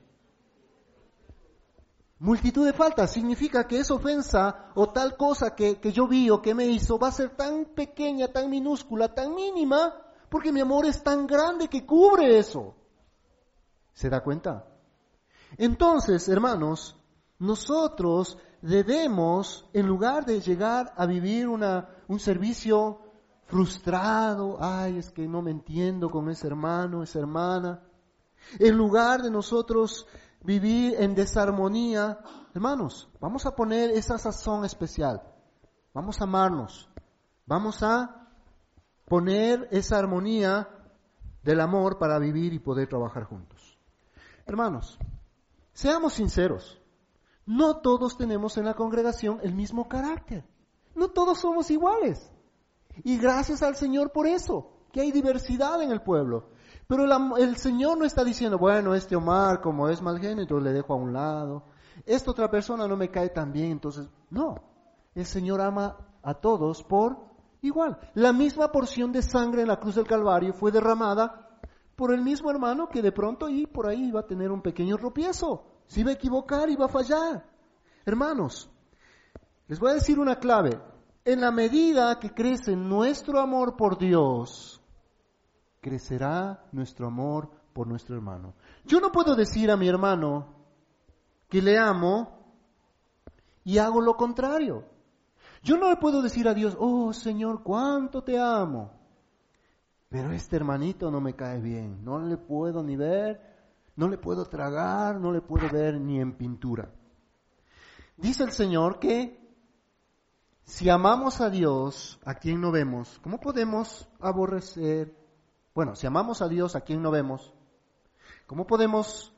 Multitud de faltas. Significa que esa ofensa o tal cosa que yo vi o que me hizo va a ser tan pequeña, tan minúscula, tan mínima, porque mi amor es tan grande que cubre eso. ¿Se da cuenta? Entonces, hermanos, nosotros debemos, en lugar de llegar a vivir un servicio frustrado, ay, es que no me entiendo con ese hermano, esa hermana, en lugar de nosotros vivir en desarmonía, hermanos, vamos a poner esa sazón especial, vamos a amarnos, vamos a poner esa armonía del amor para vivir y poder trabajar juntos. Hermanos, seamos sinceros, no todos tenemos en la congregación el mismo carácter, no todos somos iguales, y gracias al Señor por eso, que hay diversidad en el pueblo. Pero el Señor no está diciendo, bueno, este Omar como es mal genio, entonces le dejo a un lado. Esta otra persona no me cae tan bien, entonces no. El Señor ama a todos por igual. La misma porción de sangre en la cruz del Calvario fue derramada por el mismo hermano que de pronto y por ahí iba a tener un pequeño tropiezo. Se iba a equivocar, iba a fallar. Hermanos, les voy a decir una clave. En la medida que crece nuestro amor por Dios, crecerá nuestro amor por nuestro hermano. Yo no puedo decir a mi hermano que le amo y hago lo contrario. Yo no le puedo decir a Dios, oh Señor, cuánto te amo, pero este hermanito no me cae bien, no le puedo ni ver, no le puedo tragar, no le puedo ver ni en pintura. Dice el Señor que si amamos a Dios, a quien no vemos, ¿cómo podemos aborrecer? Bueno, si amamos a Dios a quien no vemos, ¿cómo podemos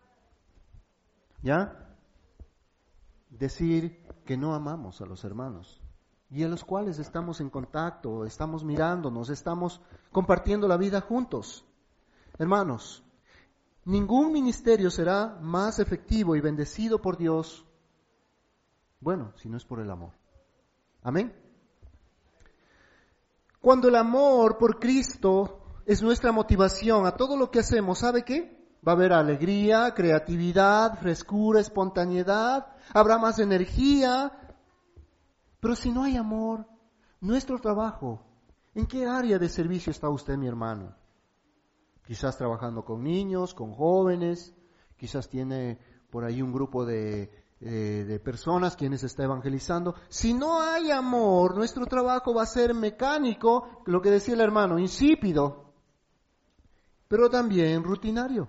decir que no amamos a los hermanos? Y a los cuales estamos en contacto, estamos mirándonos, estamos compartiendo la vida juntos. Hermanos, ningún ministerio será más efectivo y bendecido por Dios, bueno, si no es por el amor. Amén. Cuando el amor por Cristo es nuestra motivación a todo lo que hacemos, ¿sabe qué? Va a haber alegría, creatividad, frescura, espontaneidad, habrá más energía. Pero si no hay amor, nuestro trabajo, ¿en qué área de servicio está usted, mi hermano? Quizás trabajando con niños, con jóvenes, quizás tiene por ahí un grupo de personas quienes está evangelizando. Si no hay amor, nuestro trabajo va a ser mecánico, lo que decía el hermano, insípido, pero también rutinario.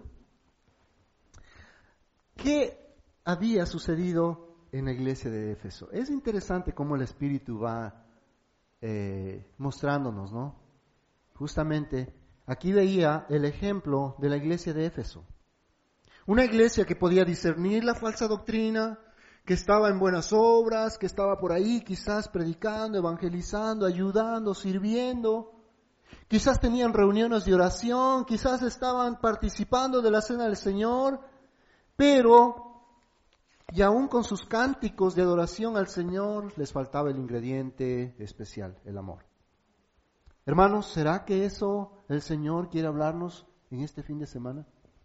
¿Qué había sucedido en la iglesia de Éfeso? Es interesante cómo el Espíritu va mostrándonos, ¿no? justamente, aquí veía el ejemplo de la iglesia de Éfeso. Una iglesia que podía discernir la falsa doctrina, que estaba en buenas obras, que estaba por ahí quizás predicando, evangelizando, ayudando, sirviendo. Quizás tenían reuniones de oración, quizás estaban participando de la cena del Señor, pero, y aún con sus cánticos de adoración al Señor, les faltaba el ingrediente especial, el amor. Hermanos, ¿será que eso el Señor quiere hablarnos en este fin de semana?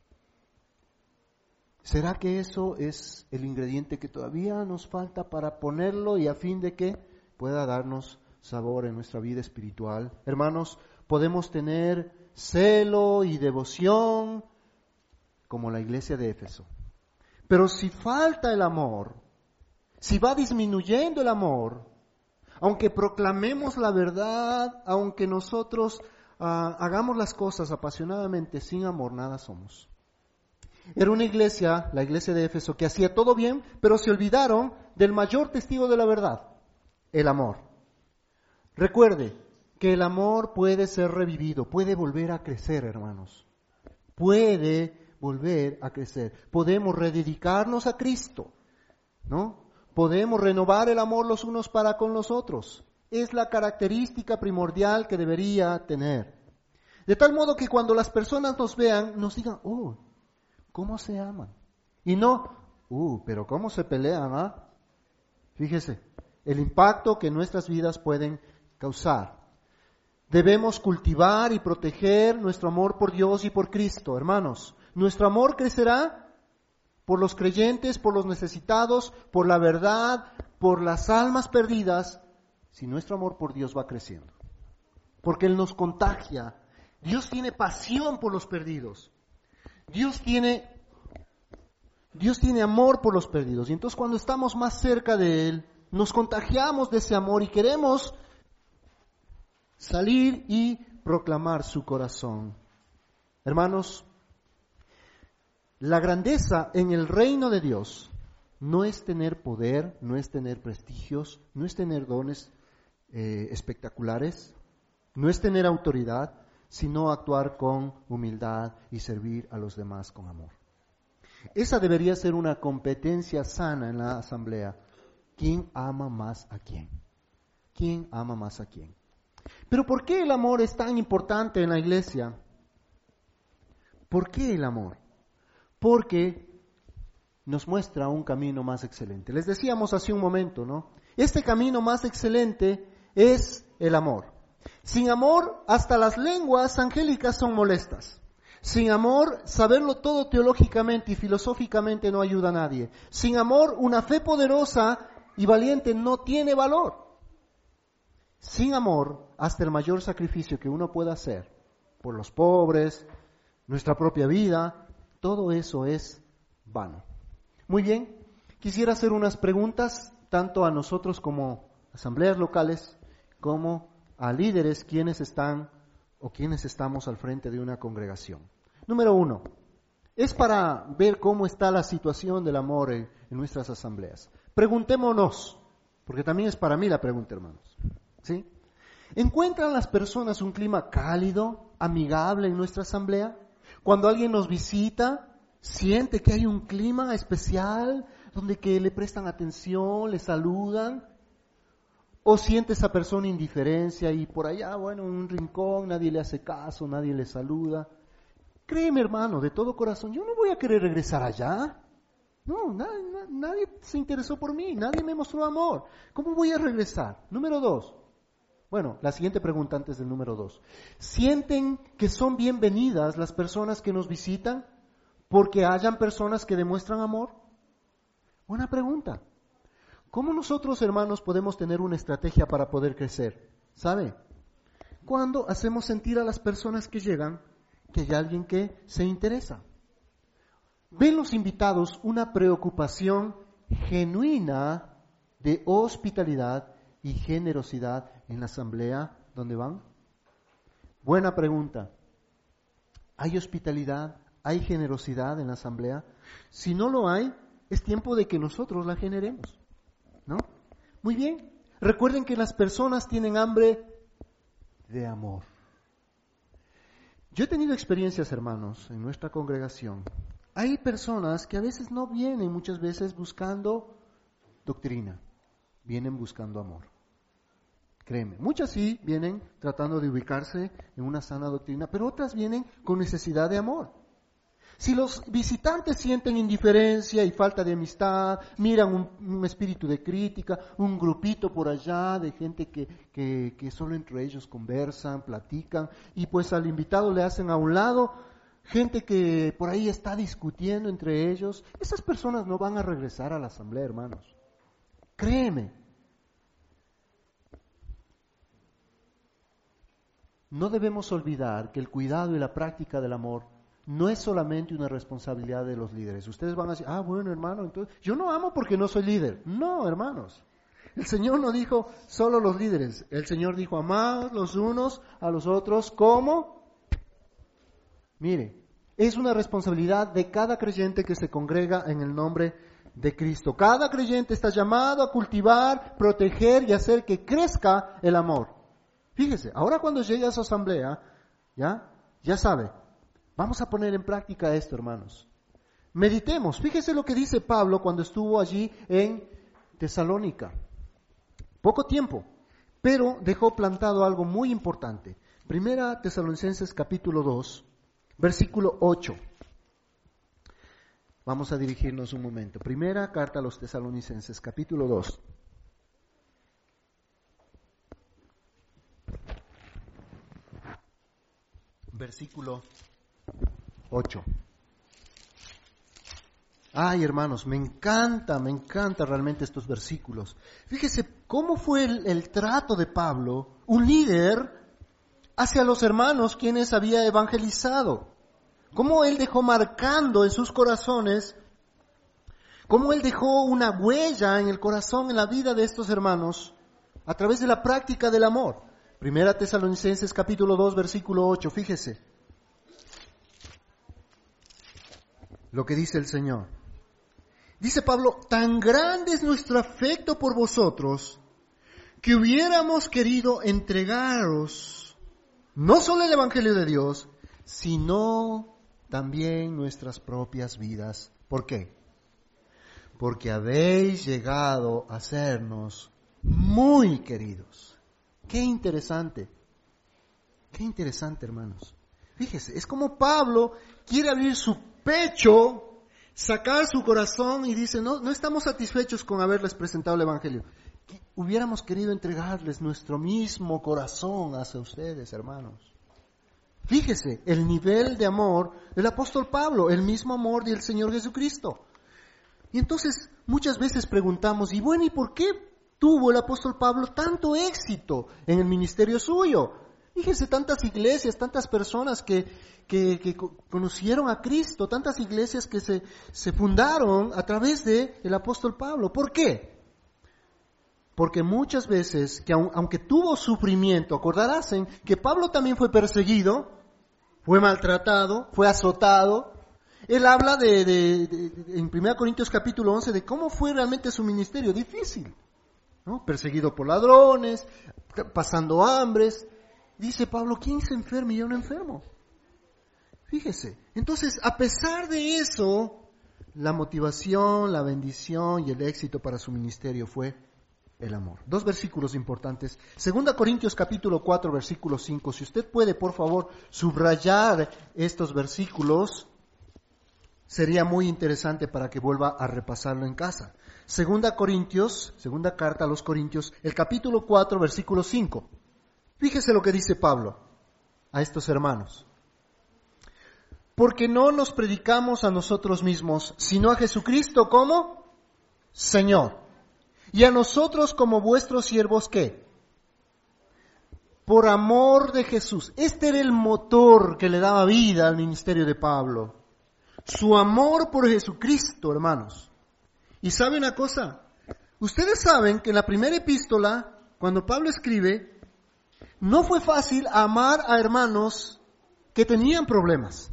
¿Será que eso es el ingrediente que todavía nos falta para ponerlo y a fin de que pueda darnos sabor en nuestra vida espiritual? Hermanos, podemos tener celo y devoción como la iglesia de Éfeso. Pero si falta el amor, si va disminuyendo el amor, aunque proclamemos la verdad, aunque nosotros hagamos las cosas apasionadamente, sin amor nada somos. Era una iglesia, la iglesia de Éfeso, que hacía todo bien, pero se olvidaron del mayor testigo de la verdad, el amor. Recuerde que el amor puede ser revivido, puede volver a crecer, hermanos. Puede volver a crecer. Podemos rededicarnos a Cristo, ¿no? Podemos renovar el amor los unos para con los otros. Es la característica primordial que debería tener. De tal modo que cuando las personas nos vean, nos digan, oh, ¿cómo se aman? Y no, pero ¿cómo se pelean? ¿Ah? Fíjese, el impacto que nuestras vidas pueden causar. Debemos cultivar y proteger nuestro amor por Dios y por Cristo, hermanos. Nuestro amor crecerá por los creyentes, por los necesitados, por la verdad, por las almas perdidas, si nuestro amor por Dios va creciendo. Porque Él nos contagia. Dios tiene pasión por los perdidos. Dios tiene amor por los perdidos. Y entonces cuando estamos más cerca de Él, nos contagiamos de ese amor y queremos salir y proclamar su corazón. Hermanos, la grandeza en el reino de Dios no es tener poder, no es tener prestigios, no es tener dones espectaculares, no es tener autoridad, sino actuar con humildad y servir a los demás con amor. Esa debería ser una competencia sana en la asamblea. ¿Quién ama más a quién? ¿Quién ama más a quién? Pero ¿por qué el amor es tan importante en la iglesia? ¿Por qué el amor? Porque nos muestra un camino más excelente. Les decíamos hace un momento, ¿no? Este camino más excelente es el amor. Sin amor, hasta las lenguas angélicas son molestas. Sin amor, saberlo todo teológicamente y filosóficamente no ayuda a nadie. Sin amor, una fe poderosa y valiente no tiene valor. Sin amor, hasta el mayor sacrificio que uno pueda hacer por los pobres, nuestra propia vida, todo eso es vano. Muy bien, quisiera hacer unas preguntas tanto a nosotros como asambleas locales, como a líderes quienes están o quienes estamos al frente de una congregación. Número 1, es para ver cómo está la situación del amor en nuestras asambleas. Preguntémonos, porque también es para mí la pregunta, hermanos. ¿Sí? ¿Encuentran las personas un clima cálido, amigable en nuestra asamblea? Cuando alguien nos visita, ¿siente que hay un clima especial donde que le prestan atención, le saludan? ¿O siente esa persona indiferencia y por allá, bueno, en un rincón, nadie le hace caso, nadie le saluda? Créeme, hermano, de todo corazón, yo no voy a querer regresar allá. No, nadie se interesó por mí, nadie me mostró amor. ¿Cómo voy a regresar? Número 2. Bueno, la siguiente pregunta antes del número 2. ¿Sienten que son bienvenidas las personas que nos visitan porque hayan personas que demuestran amor? Buena pregunta. ¿Cómo nosotros, hermanos, podemos tener una estrategia para poder crecer? ¿Sabe? Cuando hacemos sentir a las personas que llegan que hay alguien que se interesa. Ven los invitados una preocupación genuina de hospitalidad y generosidad en la asamblea donde van. Buena pregunta. ¿Hay hospitalidad? ¿Hay generosidad en la asamblea? Si no lo hay, es tiempo de que nosotros la generemos, ¿no? Muy bien. Recuerden que las personas tienen hambre de amor. Yo he tenido experiencias, hermanos, en nuestra congregación. Hay personas que a veces no vienen, muchas veces buscando doctrina, vienen buscando amor. Créeme, muchas sí vienen tratando de ubicarse en una sana doctrina, pero otras vienen con necesidad de amor. Si los visitantes sienten indiferencia y falta de amistad, miran un espíritu de crítica, un grupito por allá de gente que solo entre ellos conversan, platican, y pues al invitado le hacen a un lado, gente que por ahí está discutiendo entre ellos, esas personas no van a regresar a la asamblea, hermanos. Créeme. No debemos olvidar que el cuidado y la práctica del amor no es solamente una responsabilidad de los líderes. Ustedes van a decir, bueno, hermano, entonces yo no amo porque no soy líder. No, hermanos. El Señor no dijo solo los líderes. El Señor dijo, amaos los unos a los otros como. Mire, es una responsabilidad de cada creyente que se congrega en el nombre de Cristo. Cada creyente está llamado a cultivar, proteger y hacer que crezca el amor. Fíjese, ahora cuando llegue a su asamblea, ya sabe, vamos a poner en práctica esto, hermanos. Meditemos, fíjese lo que dice Pablo cuando estuvo allí en Tesalónica. Poco tiempo, pero dejó plantado algo muy importante. Primera Tesalonicenses capítulo 2, versículo 8. Vamos a dirigirnos un momento. Primera carta a los Tesalonicenses capítulo 2. Versículo 8. Ay, hermanos, me encanta realmente estos versículos. Fíjese cómo fue el trato de Pablo, un líder, hacia los hermanos quienes había evangelizado. Cómo él dejó marcando en sus corazones, cómo él dejó una huella en el corazón, en la vida de estos hermanos, a través de la práctica del amor. Primera Tesalonicenses capítulo 2, versículo 8, fíjese lo que dice el Señor. Dice Pablo, tan grande es nuestro afecto por vosotros, que hubiéramos querido entregaros no solo el Evangelio de Dios, sino también nuestras propias vidas. ¿Por qué? Porque habéis llegado a sernos muy queridos. Qué interesante, hermanos. Fíjese, es como Pablo quiere abrir su pecho, sacar su corazón y dice, no estamos satisfechos con haberles presentado el Evangelio. Hubiéramos querido entregarles nuestro mismo corazón hacia ustedes, hermanos. Fíjese, el nivel de amor del apóstol Pablo, el mismo amor del Señor Jesucristo. Y entonces muchas veces preguntamos, ¿y por qué tuvo el apóstol Pablo tanto éxito en el ministerio suyo? Fíjese, tantas iglesias, tantas personas que conocieron a Cristo, tantas iglesias que se fundaron a través del apóstol Pablo. ¿Por qué? Porque muchas veces, que aunque tuvo sufrimiento, acordarás que Pablo también fue perseguido, fue maltratado, fue azotado. Él habla en 1 Corintios capítulo 11 de cómo fue realmente su ministerio, difícil, ¿no? Perseguido por ladrones, pasando hambres. Dice Pablo, ¿quién se enferma y yo no enfermo? Fíjese, entonces a pesar de eso, la motivación, la bendición y el éxito para su ministerio fue el amor. Dos versículos importantes. 2 Corintios capítulo 4, versículo 5. Si usted puede, por favor, subrayar estos versículos, sería muy interesante para que vuelva a repasarlo en casa. 2 Corintios, segunda carta a los Corintios, el capítulo 4, versículo 5. Fíjese lo que dice Pablo a estos hermanos. Porque no nos predicamos a nosotros mismos, sino a Jesucristo como Señor. Y a nosotros como vuestros siervos, ¿qué? Por amor de Jesús. Este era el motor que le daba vida al ministerio de Pablo. Su amor por Jesucristo, hermanos. Y ¿sabe una cosa? Ustedes saben que en la primera epístola, cuando Pablo escribe, no fue fácil amar a hermanos que tenían problemas,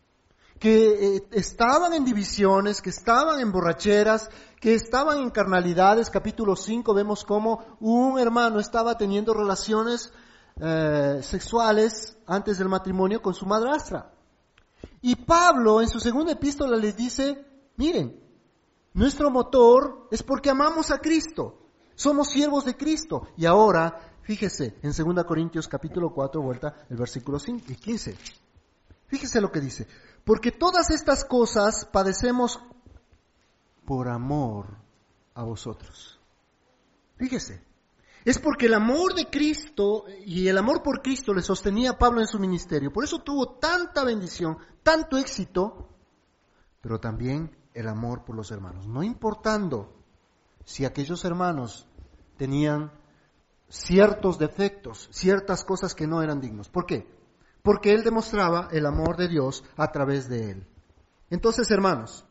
que estaban en divisiones, que estaban en borracheras, que estaban en carnalidades. Capítulo 5 vemos cómo un hermano estaba teniendo relaciones sexuales antes del matrimonio con su madrastra. Y Pablo en su segunda epístola les dice, miren, nuestro motor es porque amamos a Cristo, somos siervos de Cristo. Y ahora, fíjese, en 2 Corintios capítulo 4, vuelta el versículo 15. Fíjese lo que dice, porque todas estas cosas padecemos por amor a vosotros. Fíjese, es porque el amor de Cristo y el amor por Cristo le sostenía a Pablo en su ministerio. Por eso tuvo tanta bendición, tanto éxito, pero también el amor por los hermanos. No importando si aquellos hermanos tenían ciertos defectos, ciertas cosas que no eran dignos. ¿Por qué? Porque él demostraba el amor de Dios a través de él. Entonces, hermanos,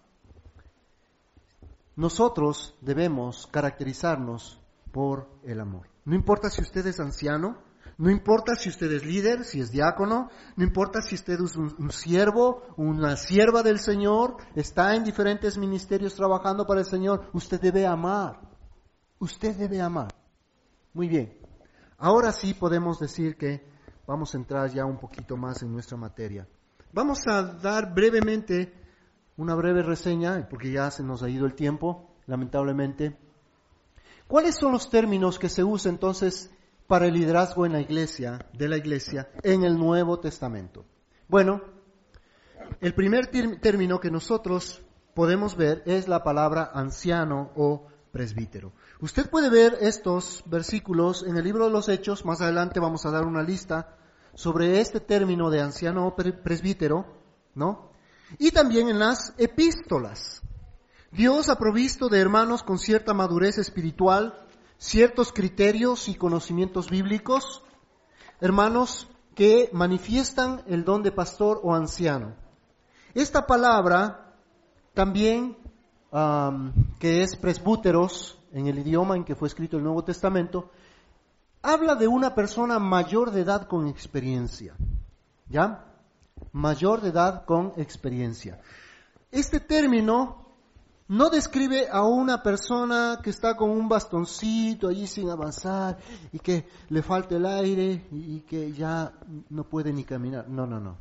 nosotros debemos caracterizarnos por el amor. No importa si usted es anciano, no importa si usted es líder, si es diácono, no importa si usted es un siervo, una sierva del Señor, está en diferentes ministerios trabajando para el Señor, usted debe amar. Usted debe amar. Muy bien. Ahora sí podemos decir que vamos a entrar ya un poquito más en nuestra materia. Vamos a dar brevemente una breve reseña, porque ya se nos ha ido el tiempo, lamentablemente. ¿Cuáles son los términos que se usan entonces para el liderazgo en la iglesia, de la iglesia, en el Nuevo Testamento? Bueno, el primer término que nosotros podemos ver es la palabra anciano o presbítero. Usted puede ver estos versículos en el libro de los Hechos, más adelante vamos a dar una lista sobre este término de anciano o presbítero, ¿no? Y también en las epístolas. Dios ha provisto de hermanos con cierta madurez espiritual, ciertos criterios y conocimientos bíblicos, hermanos que manifiestan el don de pastor o anciano. Esta palabra también, que es presbúteros, en el idioma en que fue escrito el Nuevo Testamento, habla de una persona mayor de edad con experiencia, ¿ya? Mayor de edad con experiencia. Este término no describe a una persona que está con un bastoncito allí sin avanzar y que le falta el aire y que ya no puede ni caminar. No.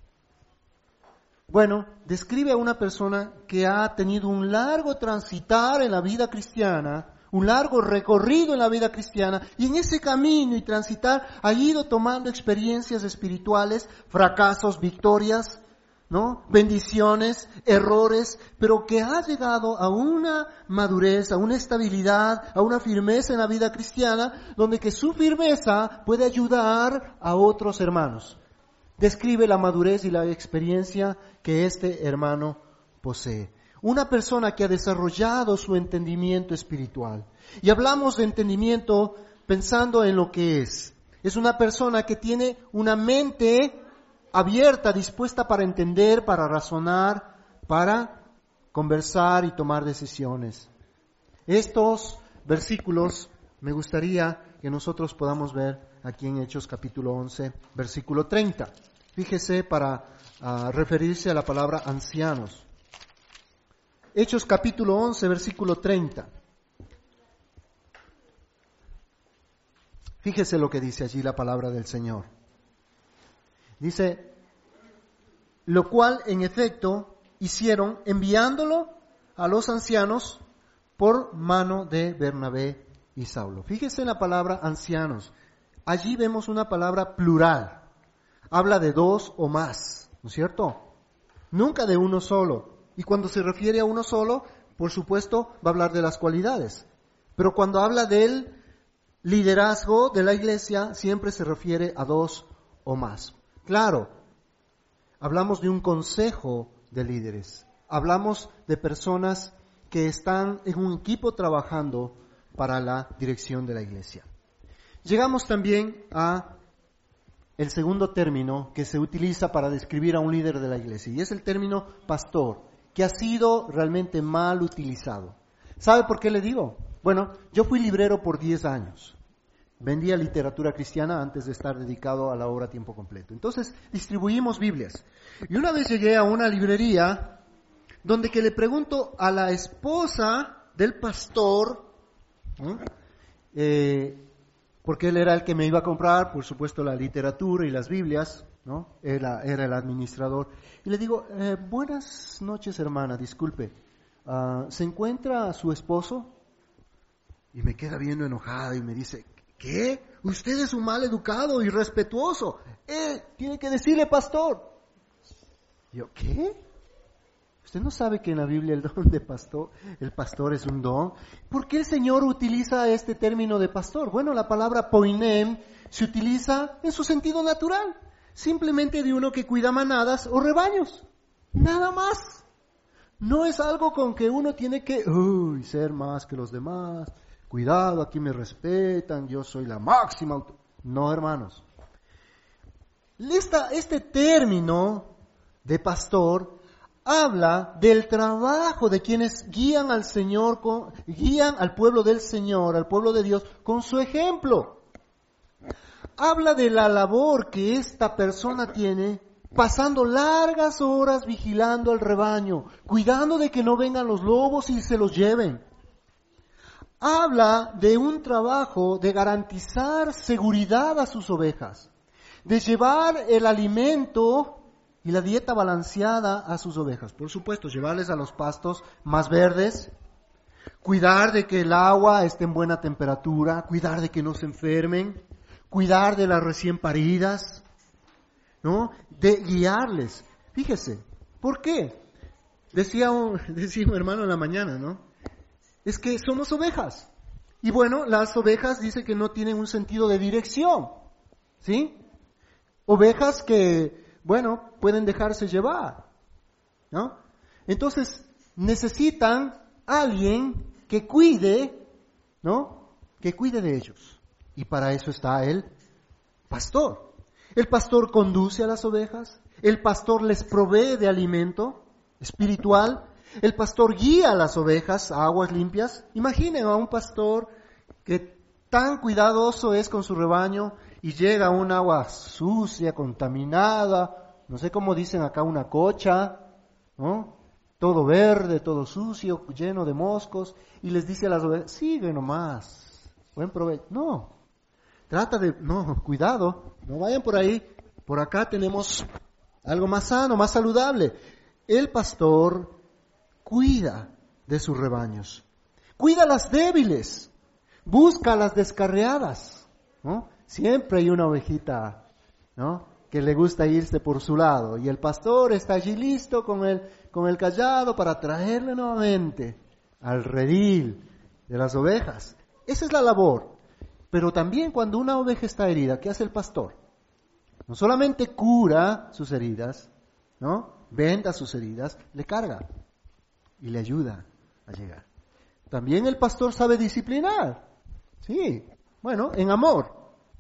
Bueno, describe a una persona que ha tenido un largo transitar en la vida cristiana, un largo recorrido en la vida cristiana, y en ese camino y transitar ha ido tomando experiencias espirituales, fracasos, victorias, ¿no? Bendiciones, errores, pero que ha llegado a una madurez, a una estabilidad, a una firmeza en la vida cristiana, donde que su firmeza puede ayudar a otros hermanos. Describe la madurez y la experiencia que este hermano posee. Una persona que ha desarrollado su entendimiento espiritual. Y hablamos de entendimiento pensando en lo que es. Es una persona que tiene una mente abierta, dispuesta para entender, para razonar, para conversar y tomar decisiones. Estos versículos me gustaría que nosotros podamos ver aquí en Hechos capítulo 11, versículo 30. Fíjese para referirse a la palabra ancianos. Hechos capítulo 11, versículo 30. Fíjese lo que dice allí la palabra del Señor. Dice, lo cual en efecto hicieron enviándolo a los ancianos por mano de Bernabé y Saulo. Fíjese en la palabra ancianos. Allí vemos una palabra plural. Habla de dos o más, ¿no es cierto? Nunca de uno solo. Y cuando se refiere a uno solo, por supuesto, va a hablar de las cualidades. Pero cuando habla del liderazgo de la iglesia, siempre se refiere a dos o más. Claro, hablamos de un consejo de líderes. Hablamos de personas que están en un equipo trabajando para la dirección de la iglesia. Llegamos también a el segundo término que se utiliza para describir a un líder de la iglesia, y es el término pastor, que ha sido realmente mal utilizado. ¿Sabe por qué le digo? Bueno, yo fui librero por 10 años. Vendía literatura cristiana antes de estar dedicado a la obra a tiempo completo. Entonces, distribuimos Biblias. Y una vez llegué a una librería donde que le pregunto a la esposa del pastor, por porque él era el que me iba a comprar, por supuesto, la literatura y las Biblias, ¿no? Era el administrador. Y le digo, buenas noches, hermana, disculpe, ¿se encuentra su esposo? Y me queda viendo enojado y me dice, ¿qué? Usted es un mal educado y irrespetuoso. Tiene que decirle pastor. Yo, ¿qué? ¿Usted no sabe que en la Biblia el don de pastor, el pastor es un don? ¿Por qué el Señor utiliza este término de pastor? Bueno, la palabra poinem se utiliza en su sentido natural, simplemente de uno que cuida manadas o rebaños, nada más. No es algo con que uno tiene que ser más que los demás. Cuidado, aquí me respetan, yo soy la máxima. No, hermanos. Este término de pastor habla del trabajo de quienes guían al Señor, guían al pueblo del Señor, al pueblo de Dios, con su ejemplo. Habla de la labor que esta persona tiene, pasando largas horas vigilando al rebaño, cuidando de que no vengan los lobos y se los lleven. Habla de un trabajo de garantizar seguridad a sus ovejas, de llevar el alimento y la dieta balanceada a sus ovejas. Por supuesto, llevarles a los pastos más verdes, cuidar de que el agua esté en buena temperatura, cuidar de que no se enfermen, cuidar de las recién paridas, ¿no? De guiarles. Fíjese, ¿por qué? Decía un hermano en la mañana, ¿no? Es que somos ovejas. Y bueno, las ovejas dice que no tienen un sentido de dirección, ¿sí? Ovejas que, bueno, pueden dejarse llevar, ¿no? Entonces, necesitan alguien que cuide, ¿no? Que cuide de ellos. Y para eso está el pastor. El pastor conduce a las ovejas, el pastor les provee de alimento espiritual, el pastor guía a las ovejas a aguas limpias. Imaginen a un pastor que tan cuidadoso es con su rebaño y llega a un agua sucia, contaminada, no sé cómo dicen acá, una cocha, ¿no? Todo verde, todo sucio, lleno de moscos, y les dice a las ovejas, sigue nomás, buen provecho. No, cuidado, no vayan por ahí, por acá tenemos algo más sano, más saludable. El pastor cuida de sus rebaños, cuida a las débiles, busca a las descarriadas, ¿no? Siempre hay una ovejita, ¿no?, que le gusta irse por su lado, y el pastor está allí listo con el cayado para traerle nuevamente al redil de las ovejas. Esa es la labor. Pero también cuando una oveja está herida, ¿qué hace el pastor? No solamente cura sus heridas, ¿no?, venda sus heridas, le carga y le ayuda a llegar. También el pastor sabe disciplinar, sí, bueno, en amor.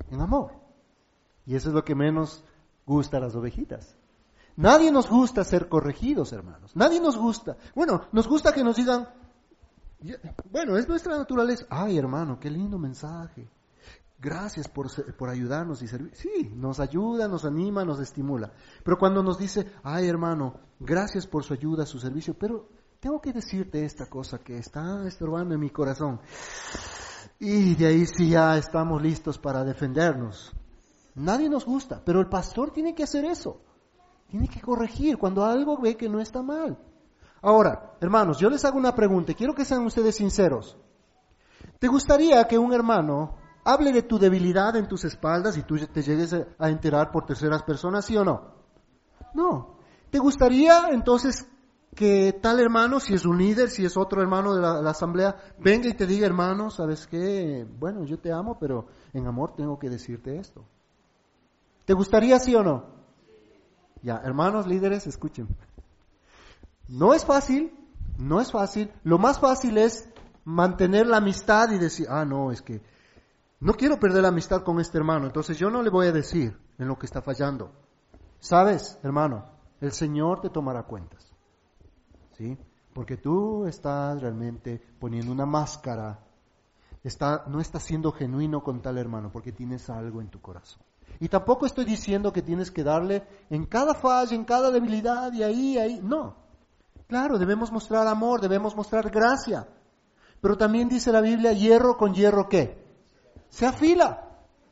Y eso es lo que menos gusta a las ovejitas. Nadie nos gusta ser corregidos, hermanos. Nadie nos gusta. Bueno, nos gusta que nos digan, bueno, es nuestra naturaleza. Ay, hermano, qué lindo mensaje. Gracias por ayudarnos y servir. Sí, nos ayuda, nos anima, nos estimula. Pero cuando nos dice, ay, hermano, gracias por su ayuda, su servicio, pero tengo que decirte esta cosa que está estorbando en mi corazón. Y de ahí sí ya estamos listos para defendernos. Nadie nos gusta, pero el pastor tiene que hacer eso. Tiene que corregir cuando algo ve que no está mal. Ahora, hermanos, yo les hago una pregunta y quiero que sean ustedes sinceros. ¿Te gustaría que un hermano hable de tu debilidad en tus espaldas y tú te llegues a enterar por terceras personas, sí o no? No. ¿Te gustaría entonces que tal hermano, si es un líder, si es otro hermano de la asamblea, venga y te diga, hermano, ¿sabes qué? Bueno, yo te amo, pero en amor tengo que decirte esto. ¿Te gustaría, sí o no? Ya, hermanos líderes, escuchen. No es fácil. Lo más fácil es mantener la amistad y decir, no, es que no quiero perder la amistad con este hermano, entonces yo no le voy a decir en lo que está fallando. ¿Sabes, hermano? El Señor te tomará cuentas. ¿Sí? Porque tú estás realmente poniendo una máscara, no estás siendo genuino con tal hermano, porque tienes algo en tu corazón. Y tampoco estoy diciendo que tienes que darle en cada falla, en cada debilidad, y ahí, no. Claro, debemos mostrar amor, debemos mostrar gracia. Pero también dice la Biblia, hierro con hierro, ¿qué? Se afila.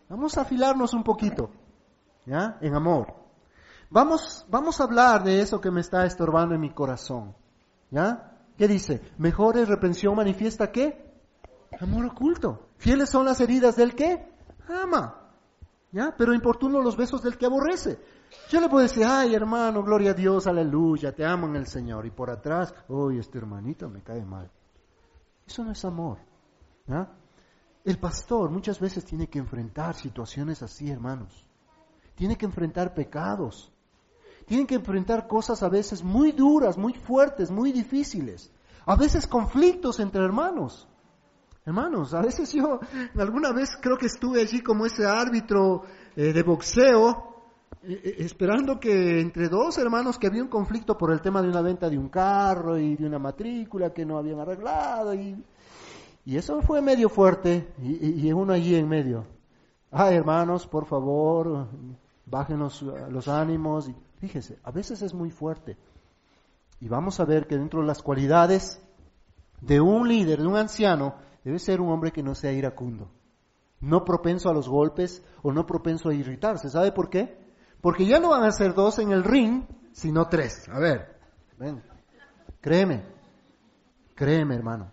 Vamos a afilarnos un poquito, ¿ya? En amor. Vamos a hablar de eso que me está estorbando en mi corazón, ¿ya? ¿Qué dice? Mejor es reprensión manifiesta que amor oculto. Fieles son las heridas del que ama, ¿ya? Pero importuno los besos del que aborrece. Yo le puedo decir, ay hermano, gloria a Dios, aleluya, te amo en el Señor. Y por atrás, uy, este hermanito me cae mal. Eso no es amor, ¿ya? El pastor muchas veces tiene que enfrentar situaciones así, hermanos. Tiene que enfrentar pecados. Tiene que enfrentar cosas a veces muy duras, muy fuertes, muy difíciles. A veces conflictos entre hermanos. Hermanos, a veces yo alguna vez creo que estuve allí como ese árbitro de boxeo, esperando que entre dos hermanos que había un conflicto por el tema de una venta de un carro y de una matrícula que no habían arreglado y eso fue medio fuerte y uno allí en medio. Ay, hermanos, por favor, bájenos los ánimos. Y fíjese, a veces es muy fuerte. Y vamos a ver que dentro de las cualidades de un líder, de un anciano, debe ser un hombre que no sea iracundo, no propenso a los golpes o no propenso a irritarse. ¿Sabe por qué? Porque ya no van a ser 2 en el ring, sino 3. A ver, ven, créeme, hermano.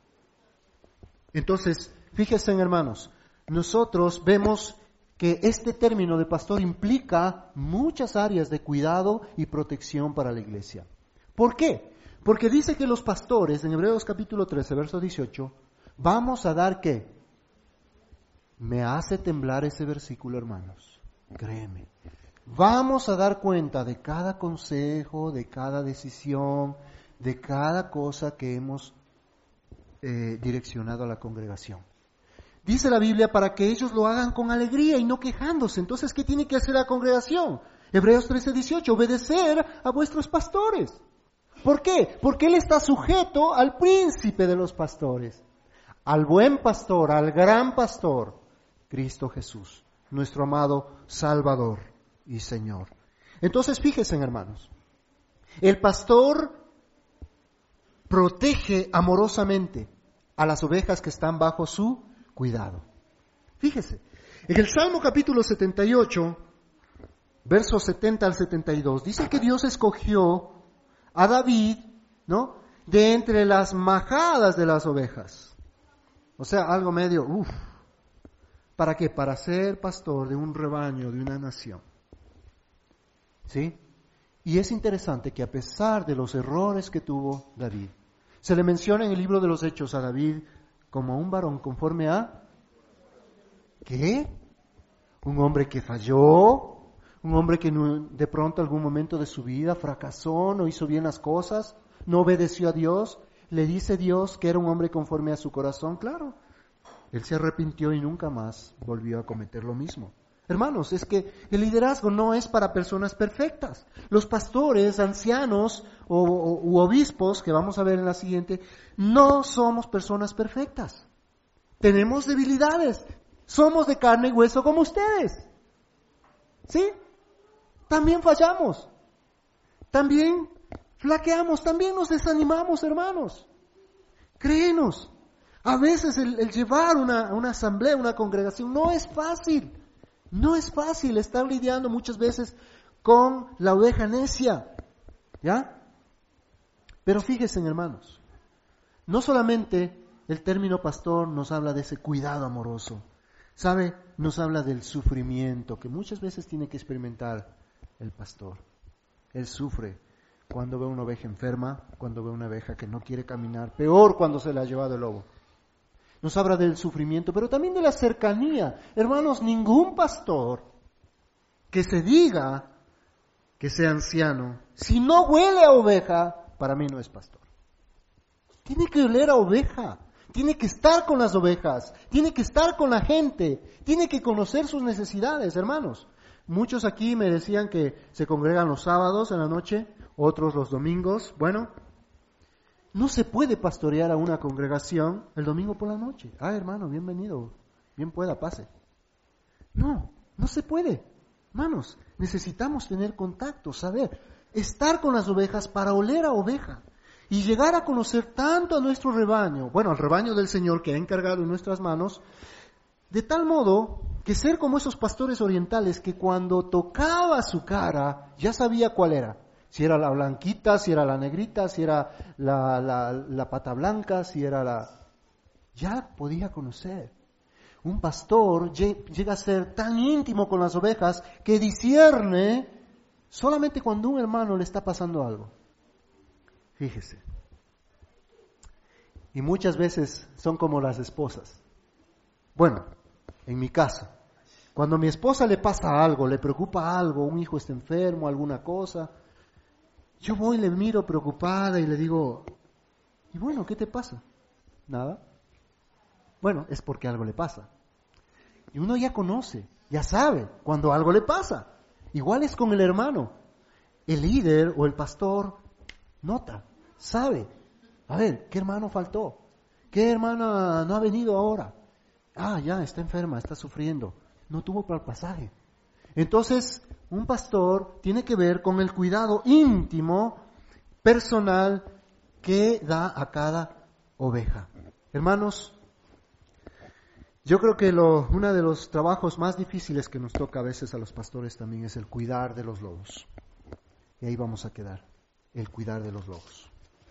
Entonces, fíjense, hermanos, nosotros vemos que este término de pastor implica muchas áreas de cuidado y protección para la iglesia. ¿Por qué? Porque dice que los pastores, en Hebreos capítulo 13, verso 18, vamos a dar ¿qué? Me hace temblar ese versículo, hermanos. Créeme. Vamos a dar cuenta de cada consejo, de cada decisión, de cada cosa que hemos direccionado a la congregación. Dice la Biblia para que ellos lo hagan con alegría y no quejándose. Entonces, ¿qué tiene que hacer la congregación? Hebreos 13, 18, obedecer a vuestros pastores. ¿Por qué? Porque Él está sujeto al príncipe de los pastores, al buen pastor, al gran pastor, Cristo Jesús, nuestro amado Salvador y Señor. Entonces, fíjense, hermanos, el pastor protege amorosamente a las ovejas que están bajo su cuidado. Fíjese, en el Salmo capítulo 78, versos 70 al 72, dice que Dios escogió a David, ¿no?, de entre las majadas de las ovejas. O sea, algo medio, ¿para qué? Para ser pastor de un rebaño, de una nación. ¿Sí? Y es interesante que a pesar de los errores que tuvo David, se le menciona en el libro de los Hechos a David como un varón conforme a... ¿Qué? Un hombre que falló, un hombre que de pronto algún momento de su vida fracasó, no hizo bien las cosas, no obedeció a Dios. Le dice Dios que era un hombre conforme a su corazón. Claro, él se arrepintió y nunca más volvió a cometer lo mismo. Hermanos, es que el liderazgo no es para personas perfectas. Los pastores, ancianos u obispos, que vamos a ver en la siguiente, no somos personas perfectas. Tenemos debilidades. Somos de carne y hueso como ustedes. ¿Sí? También fallamos. También flaqueamos. También nos desanimamos, hermanos. Créenos. A veces el llevar una asamblea, una congregación, no es fácil. No es fácil estar lidiando muchas veces con la oveja necia, ¿ya? Pero fíjense, hermanos, no solamente el término pastor nos habla de ese cuidado amoroso, ¿sabe? Nos habla del sufrimiento que muchas veces tiene que experimentar el pastor. Él sufre cuando ve una oveja enferma, cuando ve una oveja que no quiere caminar, peor cuando se la ha llevado el lobo. Nos habla del sufrimiento, pero también de la cercanía. Hermanos, ningún pastor que se diga que sea anciano, si no huele a oveja, para mí no es pastor. Tiene que oler a oveja, tiene que estar con las ovejas, tiene que estar con la gente, tiene que conocer sus necesidades, hermanos. Muchos aquí me decían que se congregan los sábados en la noche, otros los domingos. Bueno, no se puede pastorear a una congregación el domingo por la noche. Hermano, bienvenido, bien pueda, pase. No se puede. Hermanos, necesitamos tener contacto, saber, estar con las ovejas para oler a oveja y llegar a conocer tanto a nuestro rebaño, al rebaño del Señor que ha encargado en nuestras manos, de tal modo que ser como esos pastores orientales que cuando tocaba su cara ya sabía cuál era. Si era la blanquita, si era la negrita, si era la pata blanca, si era la... Ya podía conocer. Un pastor llega a ser tan íntimo con las ovejas que discierne solamente cuando un hermano le está pasando algo. Fíjese. Y muchas veces son como las esposas. Bueno, en mi caso, cuando a mi esposa le pasa algo, le preocupa algo, un hijo está enfermo, alguna cosa, yo voy, le miro preocupada y le digo, y bueno, ¿qué te pasa? Nada. Bueno, es porque algo le pasa. Y uno ya conoce, ya sabe cuando algo le pasa. Igual es con el hermano. El líder o el pastor nota, sabe. A ver, ¿qué hermano faltó? ¿Qué hermana no ha venido ahora? Ah, ya, está enferma, está sufriendo. No tuvo para el pasaje. Entonces, un pastor tiene que ver con el cuidado íntimo, personal, que da a cada oveja. Hermanos, yo creo que uno de los trabajos más difíciles que nos toca a veces a los pastores también es el cuidar de los lobos. Y ahí vamos a quedar, el cuidar de los lobos.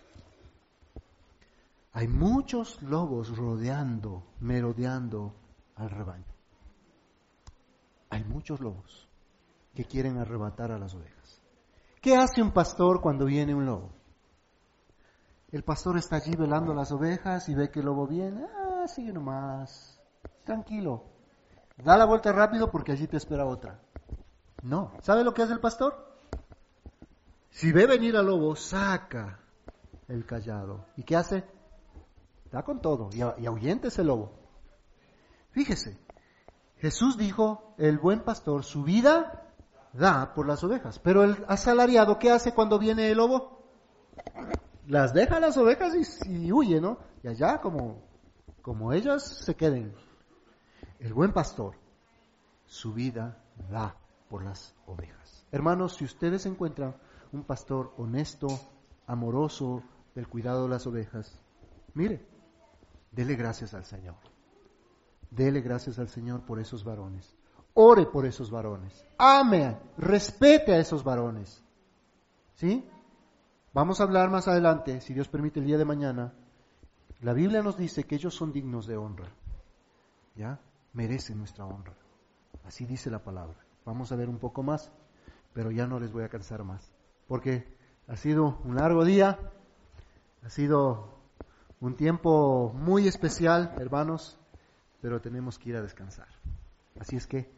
Hay muchos lobos merodeando al rebaño. Hay muchos lobos que quieren arrebatar a las ovejas. ¿Qué hace un pastor cuando viene un lobo? El pastor está allí velando las ovejas y ve que el lobo viene. Sigue nomás, tranquilo. Da la vuelta rápido porque allí te espera otra. No. ¿Sabe lo que hace el pastor? Si ve venir al lobo, saca el cayado. ¿Y qué hace? Da con todo y ahuyenta ese lobo. Fíjese, Jesús dijo, el buen pastor su vida da por las ovejas. Pero el asalariado, ¿qué hace cuando viene el lobo? Las deja las ovejas y huye, ¿no? Y allá como ellas se queden. El buen pastor su vida da por las ovejas. Hermanos, si ustedes encuentran un pastor honesto, amoroso, del cuidado de las ovejas, mire, dele gracias al Señor. Dele gracias al Señor por esos varones. Ore por esos varones. Ame, respete a esos varones. ¿Sí? Vamos a hablar más adelante, si Dios permite, el día de mañana. La Biblia nos dice que ellos son dignos de honra. ¿Ya? Merecen nuestra honra. Así dice la palabra. Vamos a ver un poco más, pero ya no les voy a cansar más. Porque ha sido un largo día, ha sido un tiempo muy especial, hermanos, pero tenemos que ir a descansar. Así es que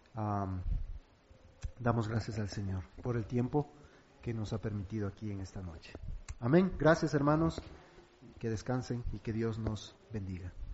damos gracias al Señor por el tiempo que nos ha permitido aquí en esta noche. Amén. Gracias, hermanos. Que descansen y que Dios nos bendiga.